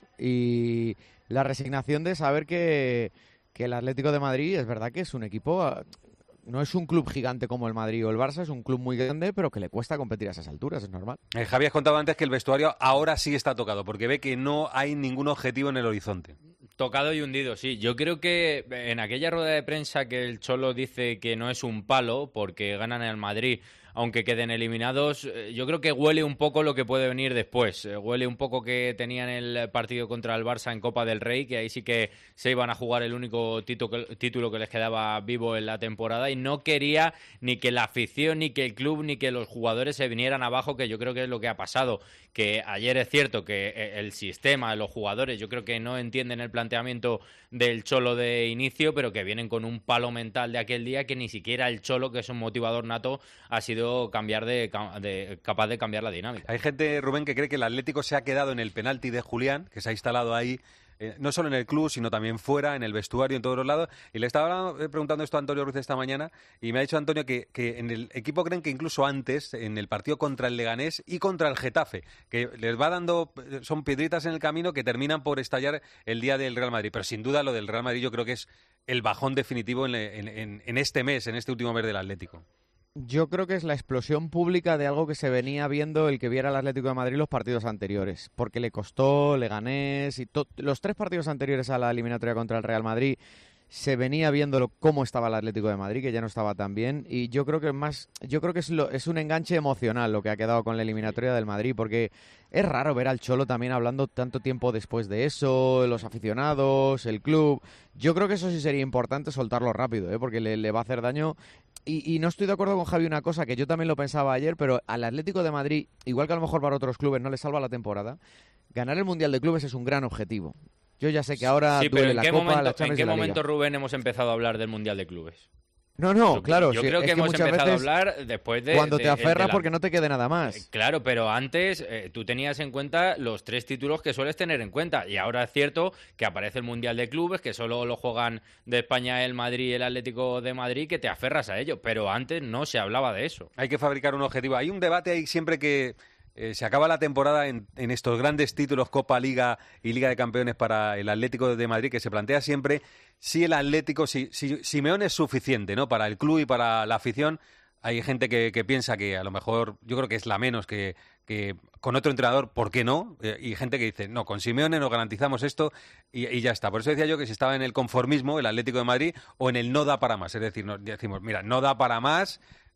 Y la resignación de saber que, que el Atlético de Madrid es verdad que es un equipo... No es un club gigante como el Madrid o el Barça, es un club muy grande, pero que le cuesta competir a esas alturas, es normal. Eh, Javi, has contado antes que el vestuario ahora sí está tocado, porque ve que no hay ningún objetivo en el horizonte. Tocado y hundido, sí. Yo creo que en aquella rueda de prensa que el Cholo dice que no es un palo porque ganan al Madrid, aunque queden eliminados, yo creo que huele un poco lo que puede venir después. Huele un poco que tenían el partido contra el Barça en Copa del Rey, que ahí sí que se iban a jugar el único título que les quedaba vivo en la temporada y no quería ni que la afición, ni que el club, ni que los jugadores se vinieran abajo, que yo creo que es lo que ha pasado. Que ayer es cierto que el sistema, los jugadores, yo creo que no entienden el planteamiento del Cholo de inicio, pero que vienen con un palo mental de aquel día que ni siquiera el Cholo, que es un motivador nato, ha sido cambiar de, de capaz de cambiar la dinámica. Hay gente, Rubén, que cree que el Atlético se ha quedado en el penalti de Julián, que se ha instalado ahí, eh, no solo en el club, sino también fuera, en el vestuario, en todos los lados. Y le estaba preguntando esto a Antonio Ruiz esta mañana, y me ha dicho Antonio que, que en el equipo creen que incluso antes, en el partido contra el Leganés y contra el Getafe, que les va dando, son piedritas en el camino que terminan por estallar el día del Real Madrid. Pero sin duda lo del Real Madrid yo creo que es el bajón definitivo en, en, en, en este mes, en este último mes del Atlético. Yo creo que es la explosión pública de algo que se venía viendo el que viera el Atlético de Madrid los partidos anteriores, porque le costó, Leganés y to- los tres partidos anteriores a la eliminatoria contra el Real Madrid se venía viendo cómo estaba el Atlético de Madrid, que ya no estaba tan bien, y yo creo que más, yo creo que es, lo, es un enganche emocional lo que ha quedado con la eliminatoria del Madrid, porque es raro ver al Cholo también hablando tanto tiempo después de eso, los aficionados, el club. Yo creo que eso sí sería importante soltarlo rápido, ¿eh? Porque le, le va a hacer daño. Y, y no estoy de acuerdo con Javi una cosa, que yo también lo pensaba ayer, pero al Atlético de Madrid, igual que a lo mejor para otros clubes no le salva la temporada, ganar el Mundial de Clubes es un gran objetivo. Yo ya sé que ahora sí, duele pero ¿en la qué Copa, momento, la Champions ¿en qué y la momento, Liga. Rubén, hemos empezado a hablar del Mundial de Clubes? No, no, yo, claro. Yo sí, creo que es hemos muchas empezado a veces hablar después de... Cuando de, te aferras de la... porque no te quede nada más. Claro, pero antes eh, tú tenías en cuenta los tres títulos que sueles tener en cuenta. Y ahora es cierto que aparece el Mundial de Clubes, que solo lo juegan de España el Madrid y el Atlético de Madrid, que te aferras a ello. Pero antes no se hablaba de eso. Hay que fabricar un objetivo. Hay un debate ahí siempre que... Eh, se acaba la temporada en, en estos grandes títulos, Copa, Liga y Liga de Campeones para el Atlético de Madrid, que se plantea siempre si el Atlético, si, si Simeone es suficiente, ¿no? Para el club y para la afición. Hay gente que, que piensa que a lo mejor, yo creo que es la menos que, que con otro entrenador, ¿por qué no? Eh, y gente que dice, no, con Simeone nos garantizamos esto y, y ya está. Por eso decía yo que si estaba en el conformismo, el Atlético de Madrid, o en el no da para más. Es decir, nos decimos, mira, no da para más,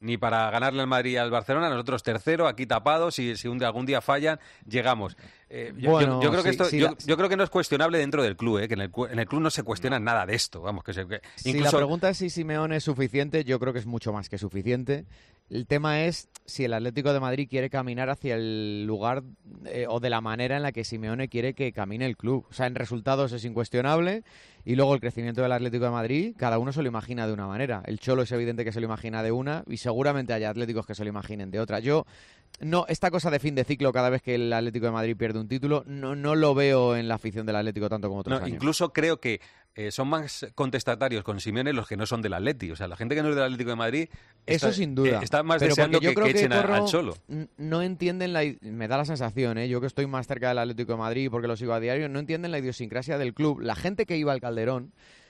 ni para ganarle al Madrid y al Barcelona. Nosotros tercero, aquí tapados, y si un día, algún día fallan, llegamos. Eh, yo, Bueno, yo, yo creo que sí, esto, sí, yo, la- yo creo que no es cuestionable dentro del club, ¿eh? Que en el, cu- en el club no se cuestiona nada de esto. Vamos, que, se, que Si incluso la pregunta es si Simeone es suficiente, yo creo que es mucho más que suficiente. El tema es si el Atlético de Madrid quiere caminar hacia el lugar eh, o de la manera en la que Simeone quiere que camine el club. O sea, en resultados es incuestionable y luego el crecimiento del Atlético de Madrid, cada uno se lo imagina de una manera. El Cholo es evidente que se lo imagina de una y seguramente haya atléticos que se lo imaginen de otra. Yo, no, esta cosa de fin de ciclo cada vez que el Atlético de Madrid pierde un título, no, no lo veo en la afición del Atlético tanto como otros No, años. incluso creo que eh, son más contestatarios con Simeone los que no son del Atleti. O sea, la gente que no es del Atlético de Madrid Eso está, sin duda. eh, está más Pero deseando porque yo que, creo que echen a- Corro, al Cholo. n- no entienden la... i- Me da la sensación, ¿eh? Yo que estoy más cerca del Atlético de Madrid porque lo sigo a diario, no entienden la idiosincrasia del club. La gente que iba al Calderón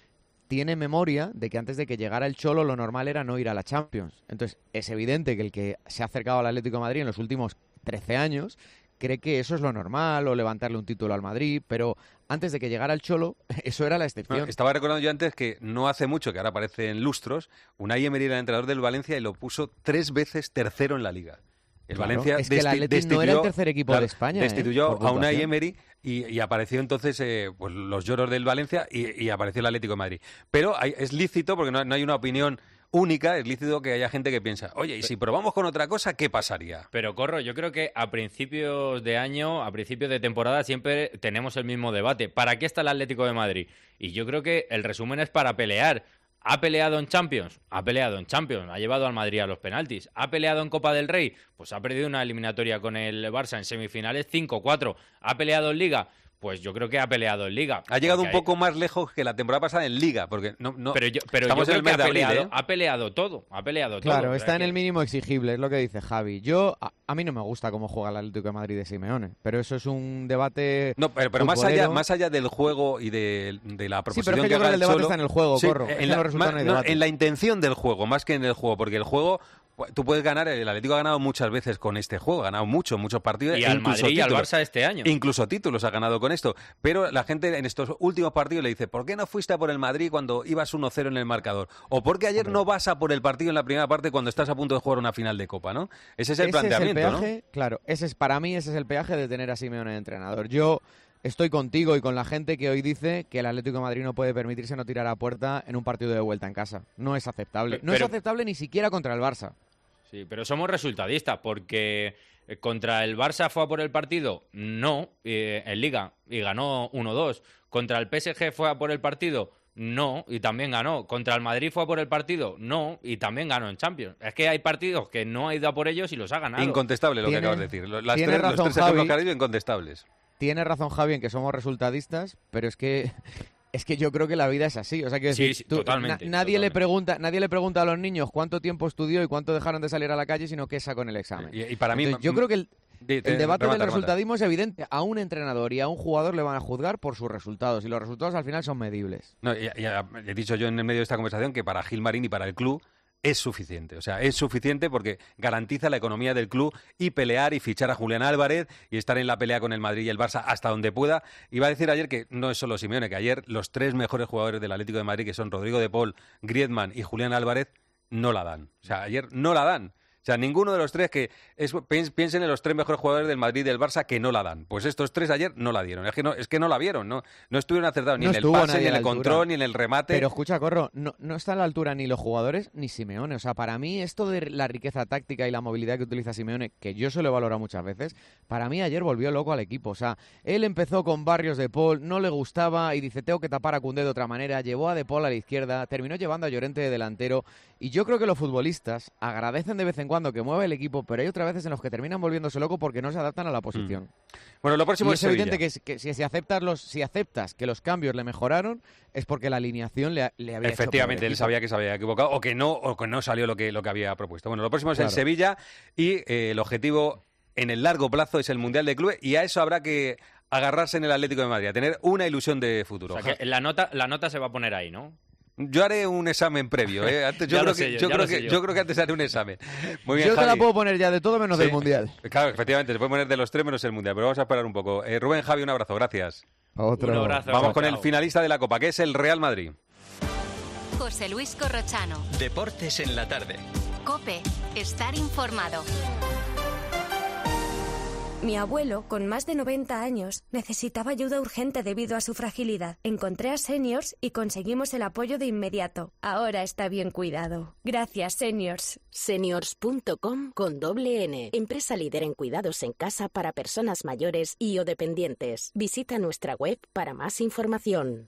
tiene memoria de que antes de que llegara el Cholo lo normal era no ir a la Champions. Entonces, es evidente que el que se ha acercado al Atlético de Madrid en los últimos trece años cree que eso es lo normal o levantarle un título al Madrid, pero antes de que llegara el Cholo, eso era la excepción. No, estaba recordando yo antes que no hace mucho, que ahora aparecen lustros, Unai Emery era el entrenador del Valencia y lo puso tres veces tercero en la Liga. El Claro, Valencia es que el desti- Atleti no era el tercer equipo claro, de España, ¿eh? Destituyó Por a Unai puntuación. Emery y, y apareció entonces eh, pues los lloros del Valencia y, y apareció el Atlético de Madrid. Pero hay- es lícito, porque no, no hay una opinión única, es lícito que haya gente que piensa, oye, y si probamos con otra cosa, ¿qué pasaría? Pero, Corro, yo creo que a principios de año, a principios de temporada, siempre tenemos el mismo debate. ¿Para qué está el Atlético de Madrid? Y yo creo que el resumen es para pelear. ¿Ha peleado en Champions? Ha peleado en Champions. Ha llevado al Madrid a los penaltis. ¿Ha peleado en Copa del Rey? Pues ha perdido una eliminatoria con el Barça en semifinales cinco cuatro. ¿Ha peleado en Liga? Pues yo creo que ha peleado en Liga. Ha llegado un Porque hay- poco más lejos que la temporada pasada en Liga, porque no, no Pero yo, pero yo estamos en creo el que mes ha de abril, peleado, ¿eh? ha peleado todo. Ha peleado todo. Claro, Pero está es en que- el mínimo exigible, es lo que dice Javi. Yo, a, a mí no me gusta cómo juega el Atlético de Madrid de Simeone, pero eso es un debate No, pero, pero más futbolero. allá, más allá del juego y de, de la Sí, proposición pero es que que yo creo haga que el debate Cholo, está en el juego, sí, Corro. Es que En en la, los resultados ma- no hay no, debate. en la intención del juego, más que en el juego, porque el juego tú puedes ganar, el Atlético ha ganado muchas veces con este juego, ha ganado mucho, muchos partidos. Y e al incluso Madrid y al títulos. Barça este año. Incluso títulos ha ganado con esto. Pero la gente en estos últimos partidos le dice, ¿por qué no fuiste a por el Madrid cuando ibas uno cero en el marcador? ¿O por qué ayer no vas a por el partido en la primera parte cuando estás a punto de jugar una final de Copa, ¿no? Ese es el Ese planteamiento, es el peaje, ¿no? claro, ese es para mí ese es el peaje de tener a Simeone de entrenador. Yo estoy contigo y con la gente que hoy dice que el Atlético de Madrid no puede permitirse no tirar a puerta en un partido de vuelta en casa. No es aceptable. No Pero- es aceptable ni siquiera contra el Barça. Sí, pero somos resultadistas porque eh, contra el Barça fue a por el partido, no, eh, en Liga, y ganó uno dos. Contra el P S G fue a por el partido, no, y también ganó. Contra el Madrid fue a por el partido, no, y también ganó en Champions. Es que hay partidos que no ha ido a por ellos y los ha ganado. Incontestable lo que Tiene- acabas de decir. Las tiene tres, los razón, tres ejemplos Javi. que ha habido, incontestables. Tiene razón Javi en que somos resultadistas, pero es que es que yo creo que la vida es así. O sea, quiero Sí, decir, sí, tú- totalmente, na- nadie le totalmente. pregunta, nadie le pregunta a los niños cuánto tiempo estudió y cuánto dejaron de salir a la calle, sino qué sacó en el examen. Y, y para mí, Entonces, yo creo que el, Di- te- el debate remata, del remata. resultadismo es evidente. A un entrenador y a un jugador le van a juzgar por sus resultados y los resultados al final son medibles. No, ya, ya he dicho yo en el medio de esta conversación que para Gil Marín y para el club es suficiente. O sea, es suficiente porque garantiza la economía del club y pelear y fichar a Julián Álvarez y estar en la pelea con el Madrid y el Barça hasta donde pueda. Iba a decir ayer que no es solo Simeone, que ayer los tres mejores jugadores del Atlético de Madrid, que son Rodrigo de Paul, Griezmann y Julián Álvarez, no la dan. O sea, ayer no la dan. O sea, ninguno de los tres que es, piens- piensen en los tres mejores jugadores del Madrid y del Barça que no la dan. Pues estos tres ayer no la dieron. Es que no, es que no la vieron, ¿no? No estuvieron acertados ni No en el estuvo pase, nadie ni en a el la altura. control, ni en el remate. Pero escucha, Corro, no, no está a la altura ni los jugadores ni Simeone. O sea, para mí esto de la riqueza táctica y la movilidad que utiliza Simeone, que yo se lo he valorado muchas veces, para mí ayer volvió loco al equipo. O sea, él empezó con Barrios de Paul, no le gustaba y dice, tengo que tapar a Koundé de otra manera, llevó a De Paul a la izquierda, terminó llevando a Llorente de delantero. Y yo creo que los futbolistas agradecen de vez en cuando que mueva el equipo, pero hay otras veces en los que terminan volviéndose loco porque no se adaptan a la posición. Bueno, lo próximo Y es es evidente Sevilla. que, que si, si aceptas los, si aceptas que los cambios le mejoraron, es porque la alineación le, ha- le había hecho Efectivamente, perder él equipo. sabía que se había equivocado o que no, o que no salió lo que, lo que había propuesto. Bueno, lo próximo es el Claro. Sevilla y eh, el objetivo en el largo plazo es el Mundial de Clubes y a eso habrá que agarrarse en el Atlético de Madrid, a tener una ilusión de futuro. O sea, que la nota, la nota se va a poner ahí, ¿no? Yo haré un examen previo, ¿eh? Antes, yo, Ya lo creo sé que, yo, yo, ya creo lo sé que, yo. yo creo que antes haré un examen. Muy bien, Yo te la Javi. puedo poner ya de todo menos Sí. del Mundial. Claro, efectivamente, se puede poner de los tres menos el Mundial, pero vamos a esperar un poco. Eh, Rubén, Javi, un abrazo, gracias. Otro. Un abrazo. Vamos Chao, con el chao. finalista de la Copa, que es el Real Madrid. José Luis Corrochano. Deportes en la tarde. COPE. Estar informado. Mi abuelo, con más de noventa años, necesitaba ayuda urgente debido a su fragilidad. Encontré a Seniors y conseguimos el apoyo de inmediato. Ahora está bien cuidado. Gracias, Seniors. Seniors punto com con doble N. Empresa líder en cuidados en casa para personas mayores y o dependientes. Visita nuestra web para más información.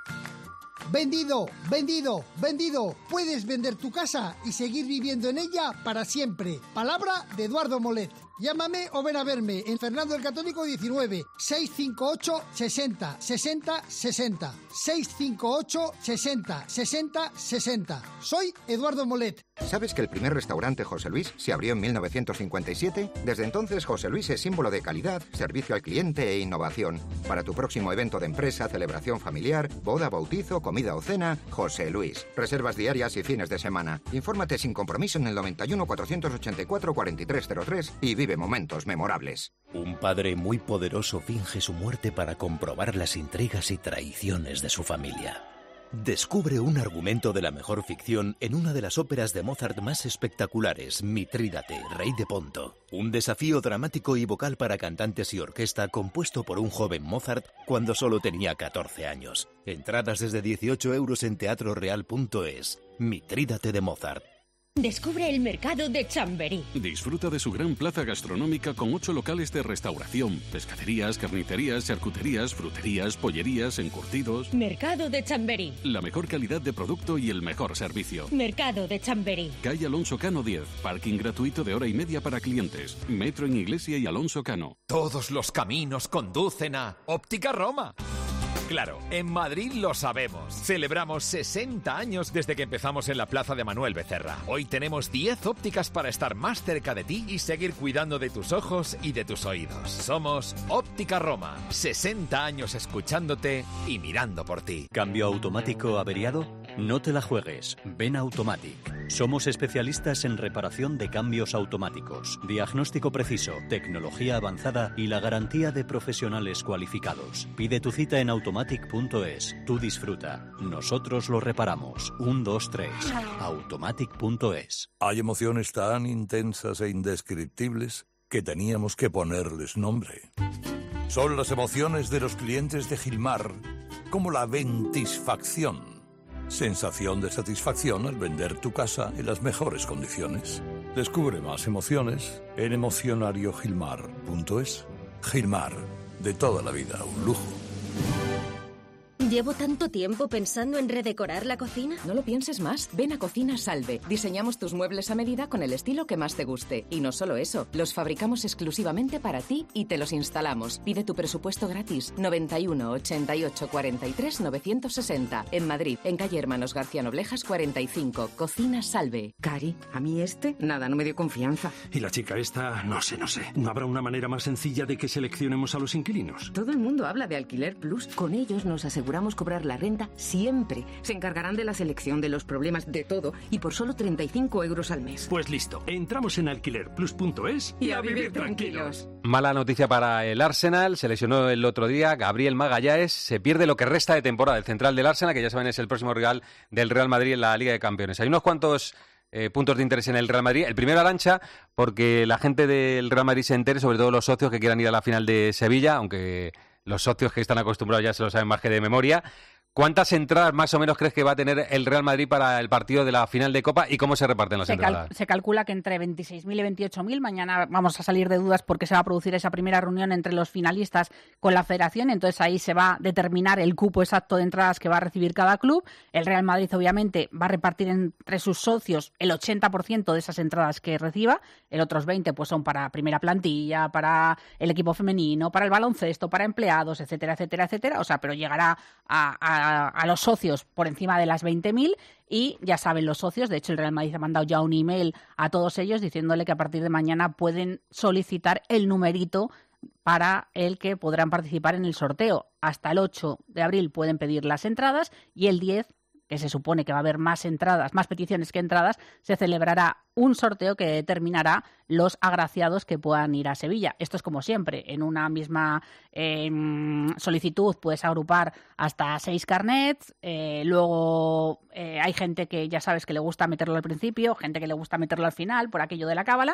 Vendido, vendido, vendido. Puedes vender tu casa y seguir viviendo en ella para siempre. Palabra de Eduardo Molet. Llámame o ven a verme en Fernando el Católico diecinueve, seiscientos cincuenta y ocho, sesenta, sesenta, sesenta. seiscientos cincuenta y ocho, sesenta, sesenta, sesenta. Soy Eduardo Molet. ¿Sabes que el primer restaurante José Luis se abrió en mil novecientos cincuenta y siete? Desde entonces José Luis es símbolo de calidad, servicio al cliente e innovación. Para tu próximo evento de empresa, celebración familiar, boda, bautizo, comida o cena, José Luis. Reservas diarias y fines de semana. Infórmate sin compromiso en el noventa y uno, cuatrocientos ochenta y cuatro, cuarenta y tres cero tres y vive momentos memorables. Un padre muy poderoso finge su muerte para comprobar las intrigas y traiciones de su familia. Descubre un argumento de la mejor ficción en una de las óperas de Mozart más espectaculares, Mitrídate, Rey de Ponto. Un desafío dramático y vocal para cantantes y orquesta compuesto por un joven Mozart cuando solo tenía catorce años. Entradas desde dieciocho euros en teatro real punto es. Mitrídate de Mozart. Descubre el mercado de Chamberí. Disfruta de su gran plaza gastronómica con ocho locales de restauración, pescaderías, carnicerías, charcuterías, fruterías, pollerías, encurtidos. Mercado de Chamberí. La mejor calidad de producto y el mejor servicio. Mercado de Chamberí. Calle Alonso Cano diez, parking gratuito de hora y media para clientes. Metro en Iglesia y Alonso Cano. Todos los caminos conducen a Óptica Roma. Claro, en Madrid lo sabemos. Celebramos sesenta años desde que empezamos en la Plaza de Manuel Becerra. Hoy tenemos diez ópticas para estar más cerca de ti y seguir cuidando de tus ojos y de tus oídos. Somos Óptica Roma. sesenta años escuchándote y mirando por ti. ¿Cambio automático averiado? No te la juegues. Ven a Automatic. Somos especialistas en reparación de cambios automáticos, diagnóstico preciso, tecnología avanzada y la garantía de profesionales cualificados. Pide tu cita en automatic punto es. Tú disfruta. Nosotros lo reparamos. un, dos, tres. automatic punto es. Hay emociones tan intensas e indescriptibles que teníamos que ponerles nombre. Son las emociones de los clientes de Gilmar, como la ventisfacción. Sensación de satisfacción al vender tu casa en las mejores condiciones. Descubre más emociones en emocionario gilmar punto es. Gilmar, de toda la vida, un lujo. Llevo tanto tiempo pensando en redecorar la cocina. No lo pienses más. Ven a Cocina Salve. Diseñamos tus muebles a medida con el estilo que más te guste. Y no solo eso, los fabricamos exclusivamente para ti y te los instalamos. Pide tu presupuesto gratis. noventa y uno, ochenta y ocho, cuarenta y tres, novecientos sesenta. En Madrid, en calle Hermanos García Noblejas cuarenta y cinco. Cocina Salve. Cari, a mí este, nada, no me dio confianza. Y la chica esta, no sé, no sé. ¿No habrá una manera más sencilla de que seleccionemos a los inquilinos? Todo el mundo habla de Alquiler Plus. Con ellos nos aseguramos cobrar la renta siempre. Se encargarán de la selección, de los problemas, de todo, y por solo treinta y cinco euros al mes. Pues listo, entramos en alquiler plus punto es y a vivir tranquilos. Mala noticia para el Arsenal, se lesionó el otro día Gabriel Magallanes, se pierde lo que resta de temporada. El central del Arsenal, que ya saben es el próximo rival del Real Madrid en la Liga de Campeones. Hay unos cuantos eh, puntos de interés en el Real Madrid. El primero, Arantxa, porque la gente del Real Madrid se entere, sobre todo los socios que quieran ir a la final de Sevilla, aunque los socios que están acostumbrados ya se lo saben más que de memoria. ¿Cuántas entradas más o menos crees que va a tener el Real Madrid para el partido de la final de Copa y cómo se reparten las se entradas? Cal- se calcula que entre veintiséis mil y veintiocho mil. Mañana vamos a salir de dudas porque se va a producir esa primera reunión entre los finalistas con la Federación. Entonces ahí se va a determinar el cupo exacto de entradas que va a recibir cada club. El Real Madrid obviamente va a repartir entre sus socios el ochenta por ciento de esas entradas que reciba. El otros veinte pues son para primera plantilla, para el equipo femenino, para el baloncesto, para empleados, etcétera, etcétera, etcétera. O sea, pero llegará a, a A, a los socios por encima de las veinte mil y ya saben los socios, de hecho el Real Madrid ha mandado ya un email a todos ellos diciéndole que a partir de mañana pueden solicitar el numerito para el que podrán participar en el sorteo. Hasta el ocho de abril pueden pedir las entradas y el diez, que se supone que va a haber más entradas, más peticiones que entradas, se celebrará un sorteo que determinará los agraciados que puedan ir a Sevilla. Esto es como siempre, en una misma eh, solicitud puedes agrupar hasta seis carnets, eh, luego eh, hay gente que ya sabes que le gusta meterlo al principio, gente que le gusta meterlo al final, por aquello de la cábala,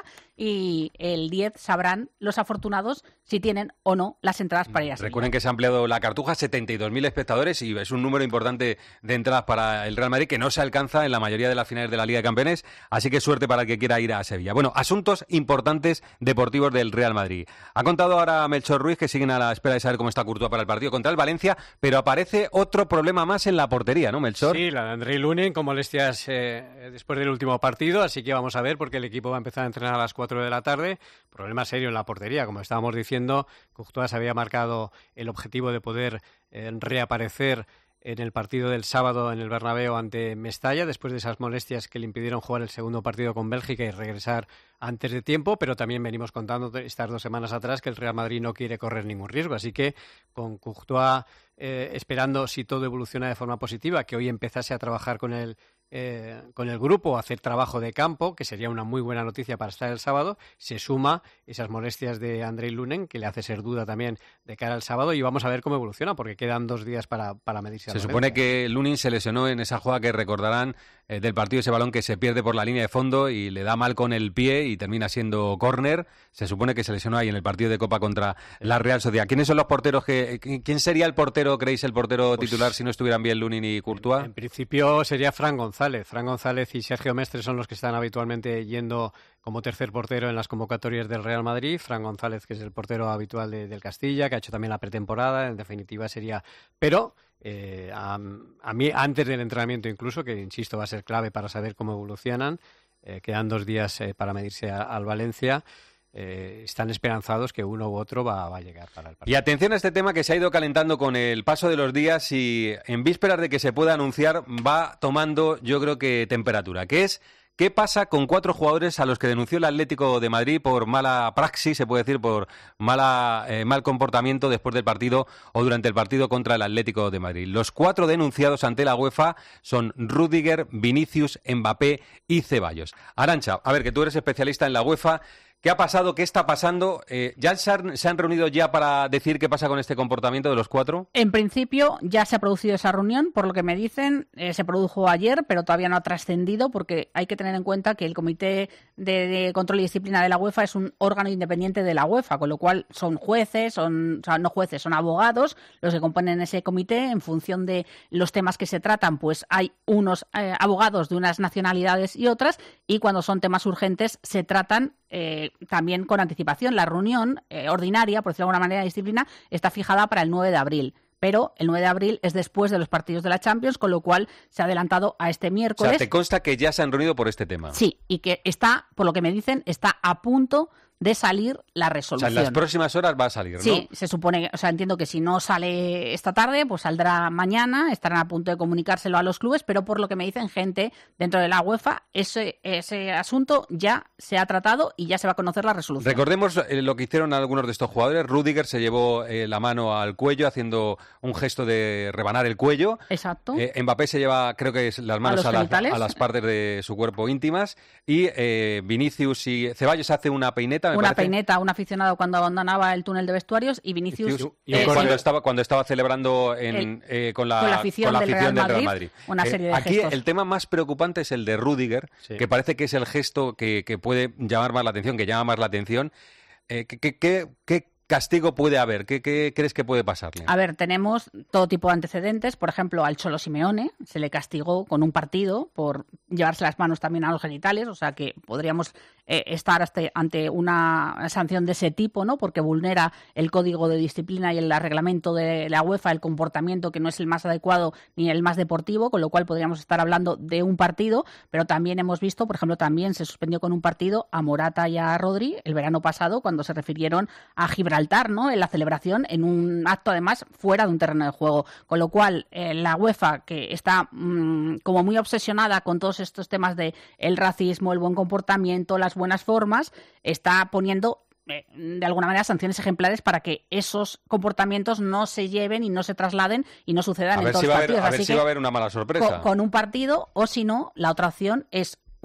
y el diez sabrán los afortunados si tienen o no las entradas para ir a Sevilla. Recuerden que se ha ampliado la cartuja, setenta y dos mil espectadores, y es un número importante de entradas para el Real Madrid que no se alcanza en la mayoría de las finales de la Liga de Campeones, así que suerte para el que quiera ir a Sevilla. Bueno, asuntos importantes deportivos del Real Madrid. Ha contado ahora Melchor Ruiz que siguen a la espera de saber cómo está Courtois para el partido contra el Valencia, pero aparece otro problema más en la portería, ¿no, Melchor? Sí, la de Andrei Lunin con molestias eh, después del último partido, así que vamos a ver porque el equipo va a empezar a entrenar a las cuatro de la tarde. Problema serio en la portería, como estábamos diciendo, Courtois había marcado el objetivo de poder eh, reaparecer en el partido del sábado en el Bernabéu ante Mestalla, después de esas molestias que le impidieron jugar el segundo partido con Bélgica y regresar antes de tiempo, pero también venimos contando estas dos semanas atrás que el Real Madrid no quiere correr ningún riesgo, así que con Courtois eh, esperando, si todo evoluciona de forma positiva, que hoy empezase a trabajar con el Eh, con el grupo, hacer trabajo de campo, que sería una muy buena noticia para estar el sábado, se suma esas molestias de Andrei Lunin, que le hace ser duda también de cara al sábado, y vamos a ver cómo evoluciona, porque quedan dos días para, para medirse. Se supone que Lunin se lesionó en esa jugada que recordarán eh, del partido, ese balón que se pierde por la línea de fondo y le da mal con el pie y termina siendo córner. Se supone que se lesionó ahí en el partido de Copa contra la Real Sociedad. ¿Quiénes son los porteros? que ¿Quién sería el portero, creéis, el portero pues, titular si no estuvieran bien Lunin y Courtois? En, en principio sería Fran González. Fran González y Sergio Mestre son los que están habitualmente yendo como tercer portero en las convocatorias del Real Madrid. Fran González, que es el portero habitual de, del Castilla, que ha hecho también la pretemporada, en definitiva sería... Pero eh, a, a mí, antes del entrenamiento incluso, que insisto va a ser clave para saber cómo evolucionan, eh, quedan dos días eh, para medirse a, al Valencia... Eh, están esperanzados que uno u otro va, va a llegar para el partido. Y atención a este tema que se ha ido calentando con el paso de los días y en vísperas de que se pueda anunciar va tomando, yo creo que temperatura, que es ¿qué pasa con cuatro jugadores a los que denunció el Atlético de Madrid por mala praxis, se puede decir, por mala eh, mal comportamiento después del partido o durante el partido contra el Atlético de Madrid? Los cuatro denunciados ante la UEFA son Rüdiger, Vinicius, Mbappé y Ceballos. Arantxa, a ver, que tú eres especialista en la UEFA. ¿Qué ha pasado? ¿Qué está pasando? Eh, ¿Ya se han, se han reunido ya para decir qué pasa con este comportamiento de los cuatro? En principio ya se ha producido esa reunión, por lo que me dicen, eh, se produjo ayer, pero todavía no ha trascendido porque hay que tener en cuenta que el Comité de, de Control y Disciplina de la UEFA es un órgano independiente de la UEFA, con lo cual son jueces, son, o sea, no jueces, son abogados los que componen ese comité. En función de los temas que se tratan, pues hay unos eh, abogados de unas nacionalidades y otras, y cuando son temas urgentes se tratan Eh, también con anticipación. La reunión eh, ordinaria, por decirlo de alguna manera, de disciplina, está fijada para el nueve de abril. Pero el nueve de abril es después de los partidos de la Champions, con lo cual se ha adelantado a este miércoles. O sea, ¿te consta que ya se han reunido por este tema? Sí, y que está, por lo que me dicen, está a punto de salir la resolución. O sea, en las próximas horas va a salir, ¿no? Sí, se supone, o sea, entiendo que si no sale esta tarde, pues saldrá mañana, estarán a punto de comunicárselo a los clubes, pero por lo que me dicen gente dentro de la UEFA, ese, ese asunto ya se ha tratado y ya se va a conocer la resolución. Recordemos eh, lo que hicieron algunos de estos jugadores. Rüdiger se llevó eh, la mano al cuello haciendo un gesto de rebanar el cuello. Exacto. Eh, Mbappé se lleva, creo que es las manos a, a, las, a las partes de su cuerpo íntimas. Y eh, Vinicius y Ceballos hace una peineta. Una parece. peineta, un aficionado cuando abandonaba el túnel de vestuarios, y Vinicius... Y, y eh, cuando, estaba, cuando estaba celebrando en, el, eh, con, la, con la afición, con la afición del, Real del Real Madrid. Una eh, serie de aquí gestos. El tema más preocupante es el de Rüdiger, sí. que parece que es el gesto que, que puede llamar más la atención, que llama más la atención. Eh, ¿Qué... qué, qué, qué castigo puede haber? ¿Qué, ¿Qué crees que puede pasarle? A ver, tenemos todo tipo de antecedentes. Por ejemplo, al Cholo Simeone se le castigó con un partido por llevarse las manos también a los genitales, o sea que podríamos eh, estar hasta ante una sanción de ese tipo, ¿no? Porque vulnera el código de disciplina y el reglamento de la UEFA, el comportamiento que no es el más adecuado ni el más deportivo, con lo cual podríamos estar hablando de un partido, pero también hemos visto, por ejemplo, también se suspendió con un partido a Morata y a Rodri el verano pasado cuando se refirieron a Gibraltar, ¿no? En la celebración, en un acto además fuera de un terreno de juego, con lo cual eh, la UEFA, que está mmm, como muy obsesionada con todos estos temas de el racismo, el buen comportamiento, las buenas formas, está poniendo eh, de alguna manera sanciones ejemplares para que esos comportamientos no se lleven y no se trasladen y no sucedan en todos los partidos. A ver si va a haber una mala sorpresa con, con un partido, o si no, la otra opción es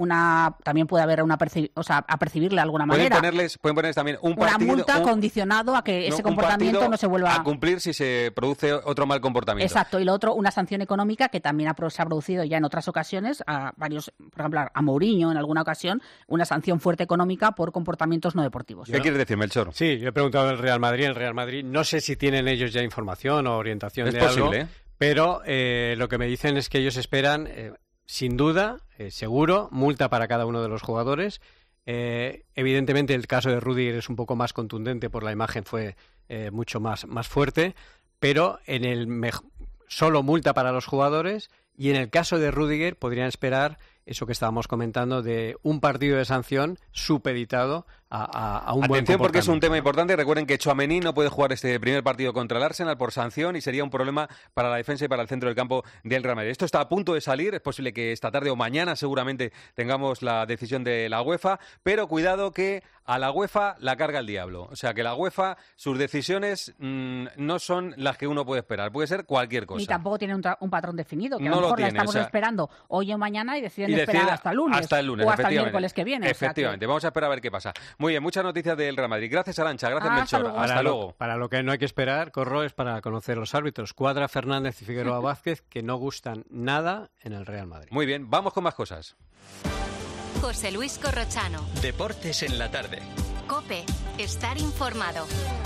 una también puede haber una perci- o sea, a percibirle de alguna Pueden manera. ponerles, pueden ponerles también un partido, una multa un, condicionado a que no, ese un comportamiento no se vuelva a cumplir si se produce otro mal comportamiento. Exacto, y lo otro, una sanción económica que también ha, se ha producido ya en otras ocasiones, a varios, por ejemplo, a Mourinho en alguna ocasión, una sanción fuerte económica por comportamientos no deportivos. ¿Qué quieres decir, Melchor? Sí, yo he preguntado al Real Madrid, el Real Madrid, no sé si tienen ellos ya información o orientación es de posible, algo, ¿eh? pero eh, lo que me dicen es que ellos esperan, eh, sin duda, eh, seguro, multa para cada uno de los jugadores. Eh, evidentemente el caso de Rüdiger es un poco más contundente, por la imagen fue eh, mucho más, más fuerte, pero en el mej- solo multa para los jugadores, y en el caso de Rüdiger podrían esperar eso que estábamos comentando de un partido de sanción supeditado a, a, a un buen Atención, porque es un comportamiento. tema importante. Recuerden que Tchouaméni no puede jugar este primer partido contra el Arsenal por sanción y sería un problema para la defensa y para el centro del campo del Real Madrid. Esto está a punto de salir. Es posible que esta tarde o mañana seguramente tengamos la decisión de la UEFA, pero cuidado que a la UEFA la carga el diablo. O sea, que la UEFA, sus decisiones mmm, no son las que uno puede esperar. Puede ser cualquier cosa. Ni tampoco tiene un, tra- un patrón definido, que No a lo lo mejor tiene, la estamos o sea, esperando hoy o mañana y deciden Y esperar decide hasta el lunes. Hasta el lunes, o hasta el efectivamente. miércoles que viene. Efectivamente. O sea que... Vamos a esperar a ver qué pasa. Muy bien, muchas noticias del Real Madrid. Gracias, Arantxa. Gracias, Ah, Melchor. hasta luego. Hasta Para luego. lo, para lo que no hay que esperar, Corro, es para conocer los árbitros. Cuadra, Fernández y Figueroa Vázquez, que no gustan nada en el Real Madrid. Muy bien, vamos con más cosas. José Luis Corrochano. Deportes en la tarde. COPE. Estar informado.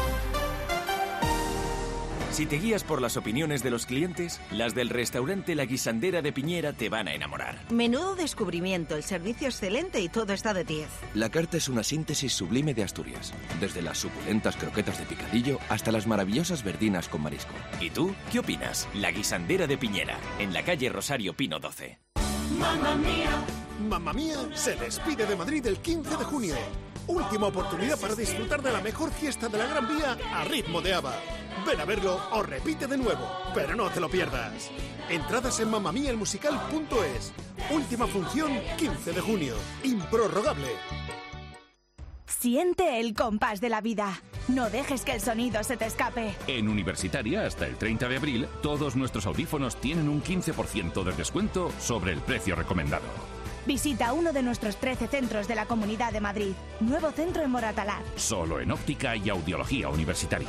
Si te guías por las opiniones de los clientes, las del restaurante La Guisandera de Piñera te van a enamorar. Menudo descubrimiento, el servicio excelente y todo está de diez. La carta es una síntesis sublime de Asturias, desde las suculentas croquetas de picadillo hasta las maravillosas verdinas con marisco. ¿Y tú qué opinas? La Guisandera de Piñera, en la calle Rosario Pino doce. ¡Mamma mía! Mamma Mía se despide de Madrid el quince de junio. Última oportunidad para disfrutar de la mejor fiesta de la Gran Vía a ritmo de ABBA. Ven a verlo o repite de nuevo, pero no te lo pierdas. Entradas en mamamiaelmusical punto es. Última función, quince de junio. Improrrogable. Siente el compás de la vida. No dejes que el sonido se te escape. En Universitaria, hasta el treinta de abril, todos nuestros audífonos tienen un quince por ciento de descuento sobre el precio recomendado. Visita uno de nuestros trece centros de la Comunidad de Madrid. Nuevo centro en Moratalaz. Solo en óptica y audiología universitaria.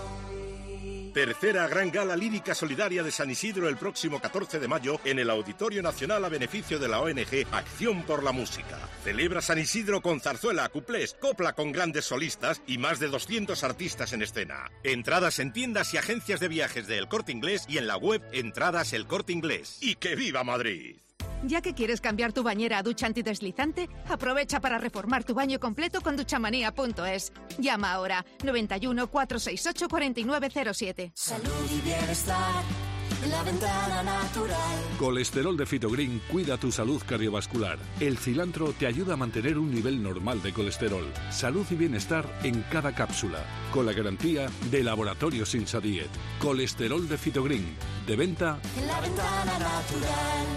Tercera Gran Gala Lírica Solidaria de San Isidro el próximo catorce de mayo en el Auditorio Nacional a beneficio de la O N G Acción por la Música. Celebra San Isidro con zarzuela, cuplés, copla con grandes solistas y más de doscientos artistas en escena. Entradas en tiendas y agencias de viajes de El Corte Inglés y en la web Entradas El Corte Inglés. ¡Y que viva Madrid! Ya que quieres cambiar tu bañera a ducha antideslizante, aprovecha para reformar tu baño completo con duchamanía punto es. Llama ahora noventa y uno, cuatrocientos sesenta y ocho, cuarenta y nueve cero siete. Salud y bienestar en la ventana natural. Colesterol de Fitogreen cuida tu salud cardiovascular. El cilantro te ayuda a mantener un nivel normal de colesterol. Salud y bienestar en cada cápsula, con la garantía de Laboratorios Insadiet. Colesterol de Fitogreen, de venta en la ventana natural.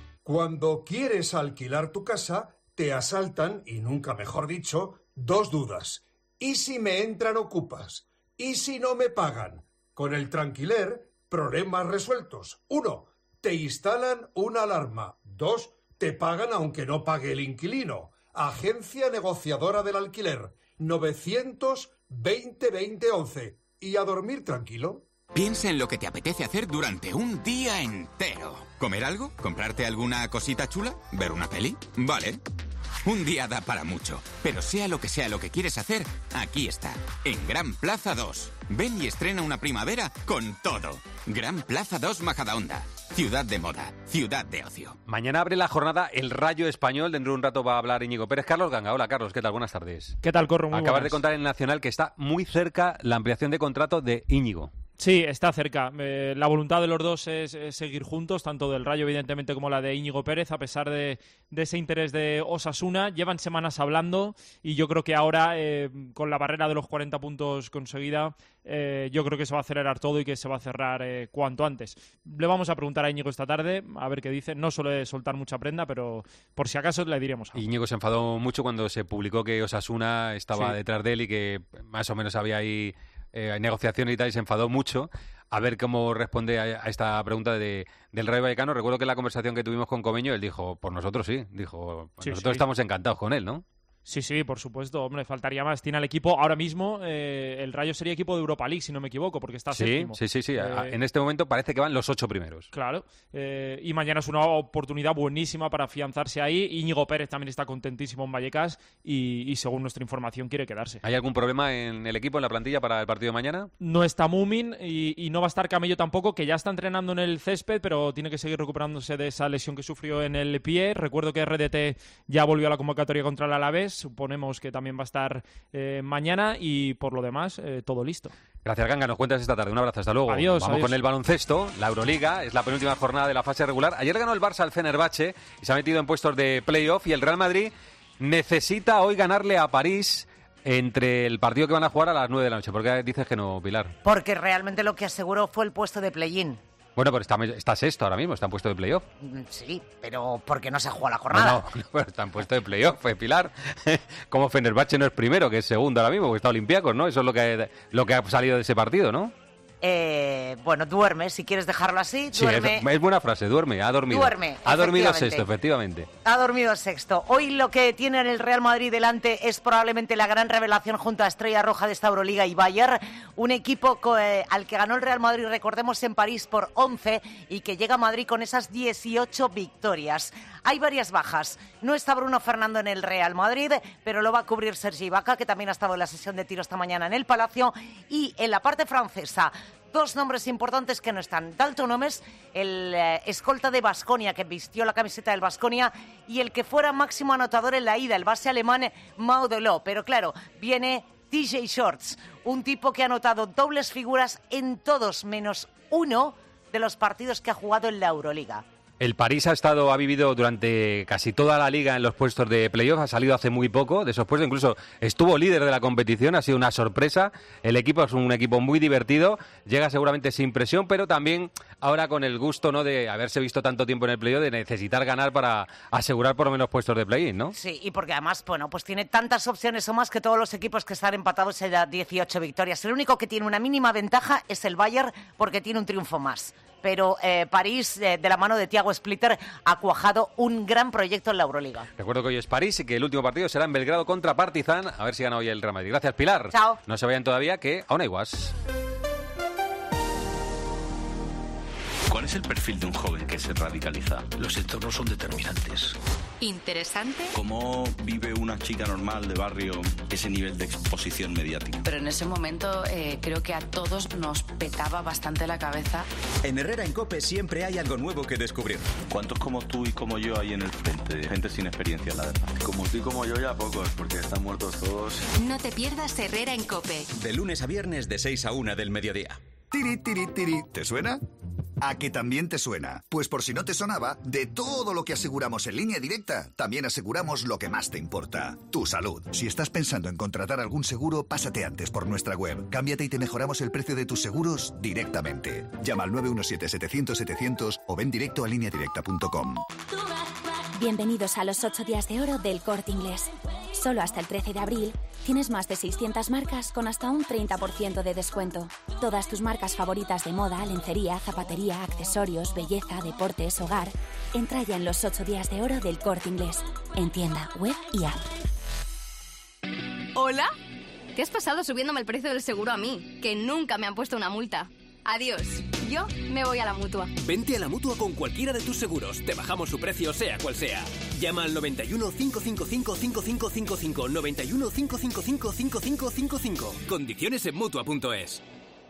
Cuando quieres alquilar tu casa, te asaltan, y nunca mejor dicho, dos dudas. ¿Y si me entran ocupas? ¿Y si no me pagan? Con el Tranquiler, problemas resueltos. Uno, te instalan una alarma. Dos, te pagan aunque no pague el inquilino. Agencia negociadora del alquiler. novecientos veinte veinte once. Y a dormir tranquilo. Piensa en lo que te apetece hacer durante un día entero. ¿Comer algo? ¿Comprarte alguna cosita chula? ¿Ver una peli? Vale. Un día da para mucho, pero sea lo que sea lo que quieres hacer, aquí está, en Gran Plaza dos. Ven y estrena una primavera con todo. Gran Plaza dos Majadahonda. Ciudad de moda, ciudad de ocio. Mañana abre la jornada El Rayo Español. Dentro de un rato va a hablar Íñigo Pérez. Carlos Ganga. Hola, Carlos. ¿Qué tal? Buenas tardes. ¿Qué tal, Corro? Muy Acabas buenas. de contar en el Nacional que está muy cerca la ampliación de contrato de Íñigo. Sí, está cerca. Eh, la voluntad de los dos es, es seguir juntos, tanto del Rayo, evidentemente, como la de Íñigo Pérez, a pesar de, de ese interés de Osasuna. Llevan semanas hablando y yo creo que ahora, eh, con la barrera de los cuarenta puntos conseguida, eh, yo creo que se va a acelerar todo y que se va a cerrar eh, cuanto antes. Le vamos a preguntar a Íñigo esta tarde, a ver qué dice. No suele soltar mucha prenda, pero por si acaso le diremos algo. Íñigo se enfadó mucho cuando se publicó que Osasuna estaba Sí. detrás de él y que más o menos había ahí... Eh, negociaciones y tal, y se enfadó mucho. a ver cómo responde a, a esta pregunta de, del Rayo Vallecano. Recuerdo que en la conversación que tuvimos con Comeño, él dijo, por nosotros sí, dijo, pues sí, nosotros sí. estamos encantados con él, ¿no? Sí, sí, por supuesto, hombre, faltaría más. Tiene al equipo, ahora mismo, eh, el Rayo sería equipo de Europa League, si no me equivoco, porque está Sí, séptimo. sí, sí, sí. Eh, En este momento parece que van los ocho primeros. Claro, eh, y mañana es una oportunidad buenísima para afianzarse ahí. Íñigo Pérez también está contentísimo en Vallecas y, y según nuestra información quiere quedarse. ¿Hay algún problema en el equipo, en la plantilla para el partido de mañana? No está Mumin y, y no va a estar Camello tampoco, que ya está entrenando en el césped, pero tiene que seguir recuperándose de esa lesión que sufrió en el pie. Recuerdo que R D T ya volvió a la convocatoria contra el Alavés, suponemos que también va a estar eh, mañana y por lo demás eh, todo listo. Gracias, Ganga. Nos cuentas esta tarde. Un abrazo. Hasta luego. Adiós. Vamos adiós. con el baloncesto. La Euroliga es la penúltima jornada de la fase regular. Ayer ganó el Barça al Fenerbahce y se ha metido en puestos de playoff. Y el Real Madrid necesita hoy ganarle a París entre el partido que van a jugar a las nueve de la noche. ¿Por qué dices que no, Pilar? Porque realmente lo que aseguró fue el puesto de play-in. Bueno, pero está, está sexto ahora mismo. Está en puesto de playoff. Sí, pero porque no se ha jugado la jornada. No, no, pero está en puesto de playoff, eh, Pilar. Como Fenerbahce no es primero, que es segundo ahora mismo, porque está Olympiacos, ¿no? Eso es lo que, lo que ha salido de ese partido, ¿no? Eh, bueno, duerme, si quieres dejarlo así, Sí, duerme. es, es buena frase, duerme, ha dormido. Duerme, ha dormido efectivamente. sexto, efectivamente. Ha dormido sexto. Hoy lo que tiene el Real Madrid delante es probablemente la gran revelación junto a Estrella Roja de esta Euroliga y Bayern. Un equipo co- eh, al que ganó el Real Madrid, recordemos, en París por once y que llega a Madrid con esas dieciocho victorias. Hay varias bajas. No está Bruno Fernando en el Real Madrid, pero lo va a cubrir Sergi Ibaka, que también ha estado en la sesión de tiro esta mañana en el Palacio. Y en la parte francesa, dos nombres importantes que no están. Dalton Homes, el eh, escolta de Baskonia, que vistió la camiseta del Baskonia, y el que fuera máximo anotador en la ida, el base alemán Mau Delot. Pero claro, viene T J Shorts, un tipo que ha anotado dobles figuras en todos menos uno de los partidos que ha jugado en la Euroliga. El París ha estado, ha vivido durante casi toda la liga en los puestos de playoff, ha salido hace muy poco de esos puestos, incluso estuvo líder de la competición, ha sido una sorpresa. El equipo es un equipo muy divertido, llega seguramente sin presión, pero también ahora con el gusto, ¿no?, de haberse visto tanto tiempo en el playoff, de necesitar ganar para asegurar por lo menos puestos de play-in, ¿no? Sí, y porque además, bueno, pues tiene tantas opciones o más que todos los equipos que están empatados en las dieciocho victorias. El único que tiene una mínima ventaja es el Bayern, porque tiene un triunfo más. Pero eh, París, eh, de la mano de Thiago Splitter, ha cuajado un gran proyecto en la Euroliga. Recuerdo que hoy es París y que el último partido será en Belgrado contra Partizan. A ver si gana hoy el Real Madrid. Gracias, Pilar. Chao. No se vayan todavía, que aún hay guas. ¿Cuál es el perfil de un joven que se radicaliza? Los entornos son determinantes. ¿Interesante? ¿Cómo vive una chica normal de barrio ese nivel de exposición mediática? Pero en ese momento eh, creo que a todos nos petaba bastante la cabeza. En Herrera en COPE siempre hay algo nuevo que descubrir. ¿Cuántos como tú y como yo hay en el frente? Gente sin experiencia, la verdad. Como tú y como yo ya pocos, porque están muertos todos. No te pierdas Herrera en COPE. De lunes a viernes de seis a una del mediodía. Tiri, tiri, tiri. ¿Te suena? ¿A que también te suena? Pues por si no te sonaba, de todo lo que aseguramos en Línea Directa, también aseguramos lo que más te importa, tu salud. Si estás pensando en contratar algún seguro, pásate antes por nuestra web. Cámbiate y te mejoramos el precio de tus seguros directamente. Llama al nueve uno siete, setecientos, setecientos o ven directo a línea directa punto com. Bienvenidos a los ocho días de oro del Corte Inglés. Solo hasta el trece de abril tienes más de seiscientas marcas con hasta un treinta por ciento de descuento. Todas tus marcas favoritas de moda, lencería, zapatería, accesorios, belleza, deportes, hogar. Entra ya en los ocho días de oro del Corte Inglés. En tienda, web y app. ¿Hola? ¿Qué has pasado subiéndome el precio del seguro a mí? Que nunca me han puesto una multa. Adiós. Yo me voy a la Mutua. Vente a la Mutua con cualquiera de tus seguros. Te bajamos su precio, sea cual sea. Llama al noventa y uno, cinco cinco cinco, cinco cinco cinco cinco. noventa y uno, cinco cinco cinco, cinco cinco cinco cinco. Condiciones en Mutua punto es.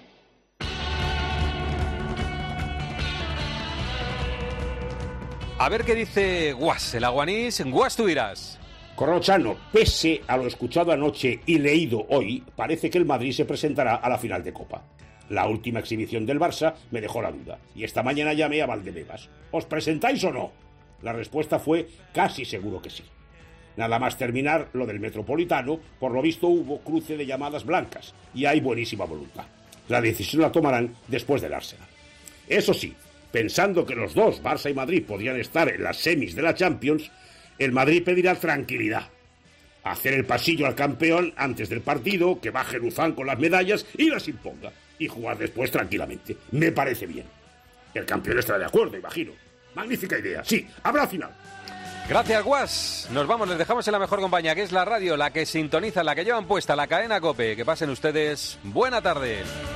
A ver qué dice Guas, el aguanís. Guas, tú dirás. Corrochano, pese a lo escuchado anoche y leído hoy, parece que el Madrid se presentará a la final de Copa. La última exhibición del Barça me dejó la duda, y esta mañana llamé a Valdebebas. ¿Os presentáis o no? La respuesta fue casi seguro que sí. Nada más terminar lo del Metropolitano, por lo visto hubo cruce de llamadas blancas, y hay buenísima voluntad. La decisión la tomarán después del Arsenal. Eso sí, pensando que los dos, Barça y Madrid, podrían estar en las semis de la Champions, el Madrid pedirá tranquilidad. Hacer el pasillo al campeón antes del partido, que baje Luzán con las medallas y las imponga. y jugar después tranquilamente. Me parece bien. El campeón estará de acuerdo, imagino. Magnífica idea. Sí, habrá final. Gracias, Guas. Nos vamos, les dejamos en la mejor compañía, que es la radio, la que sintoniza, la que llevan puesta, la cadena COPE. Que pasen ustedes buena tarde.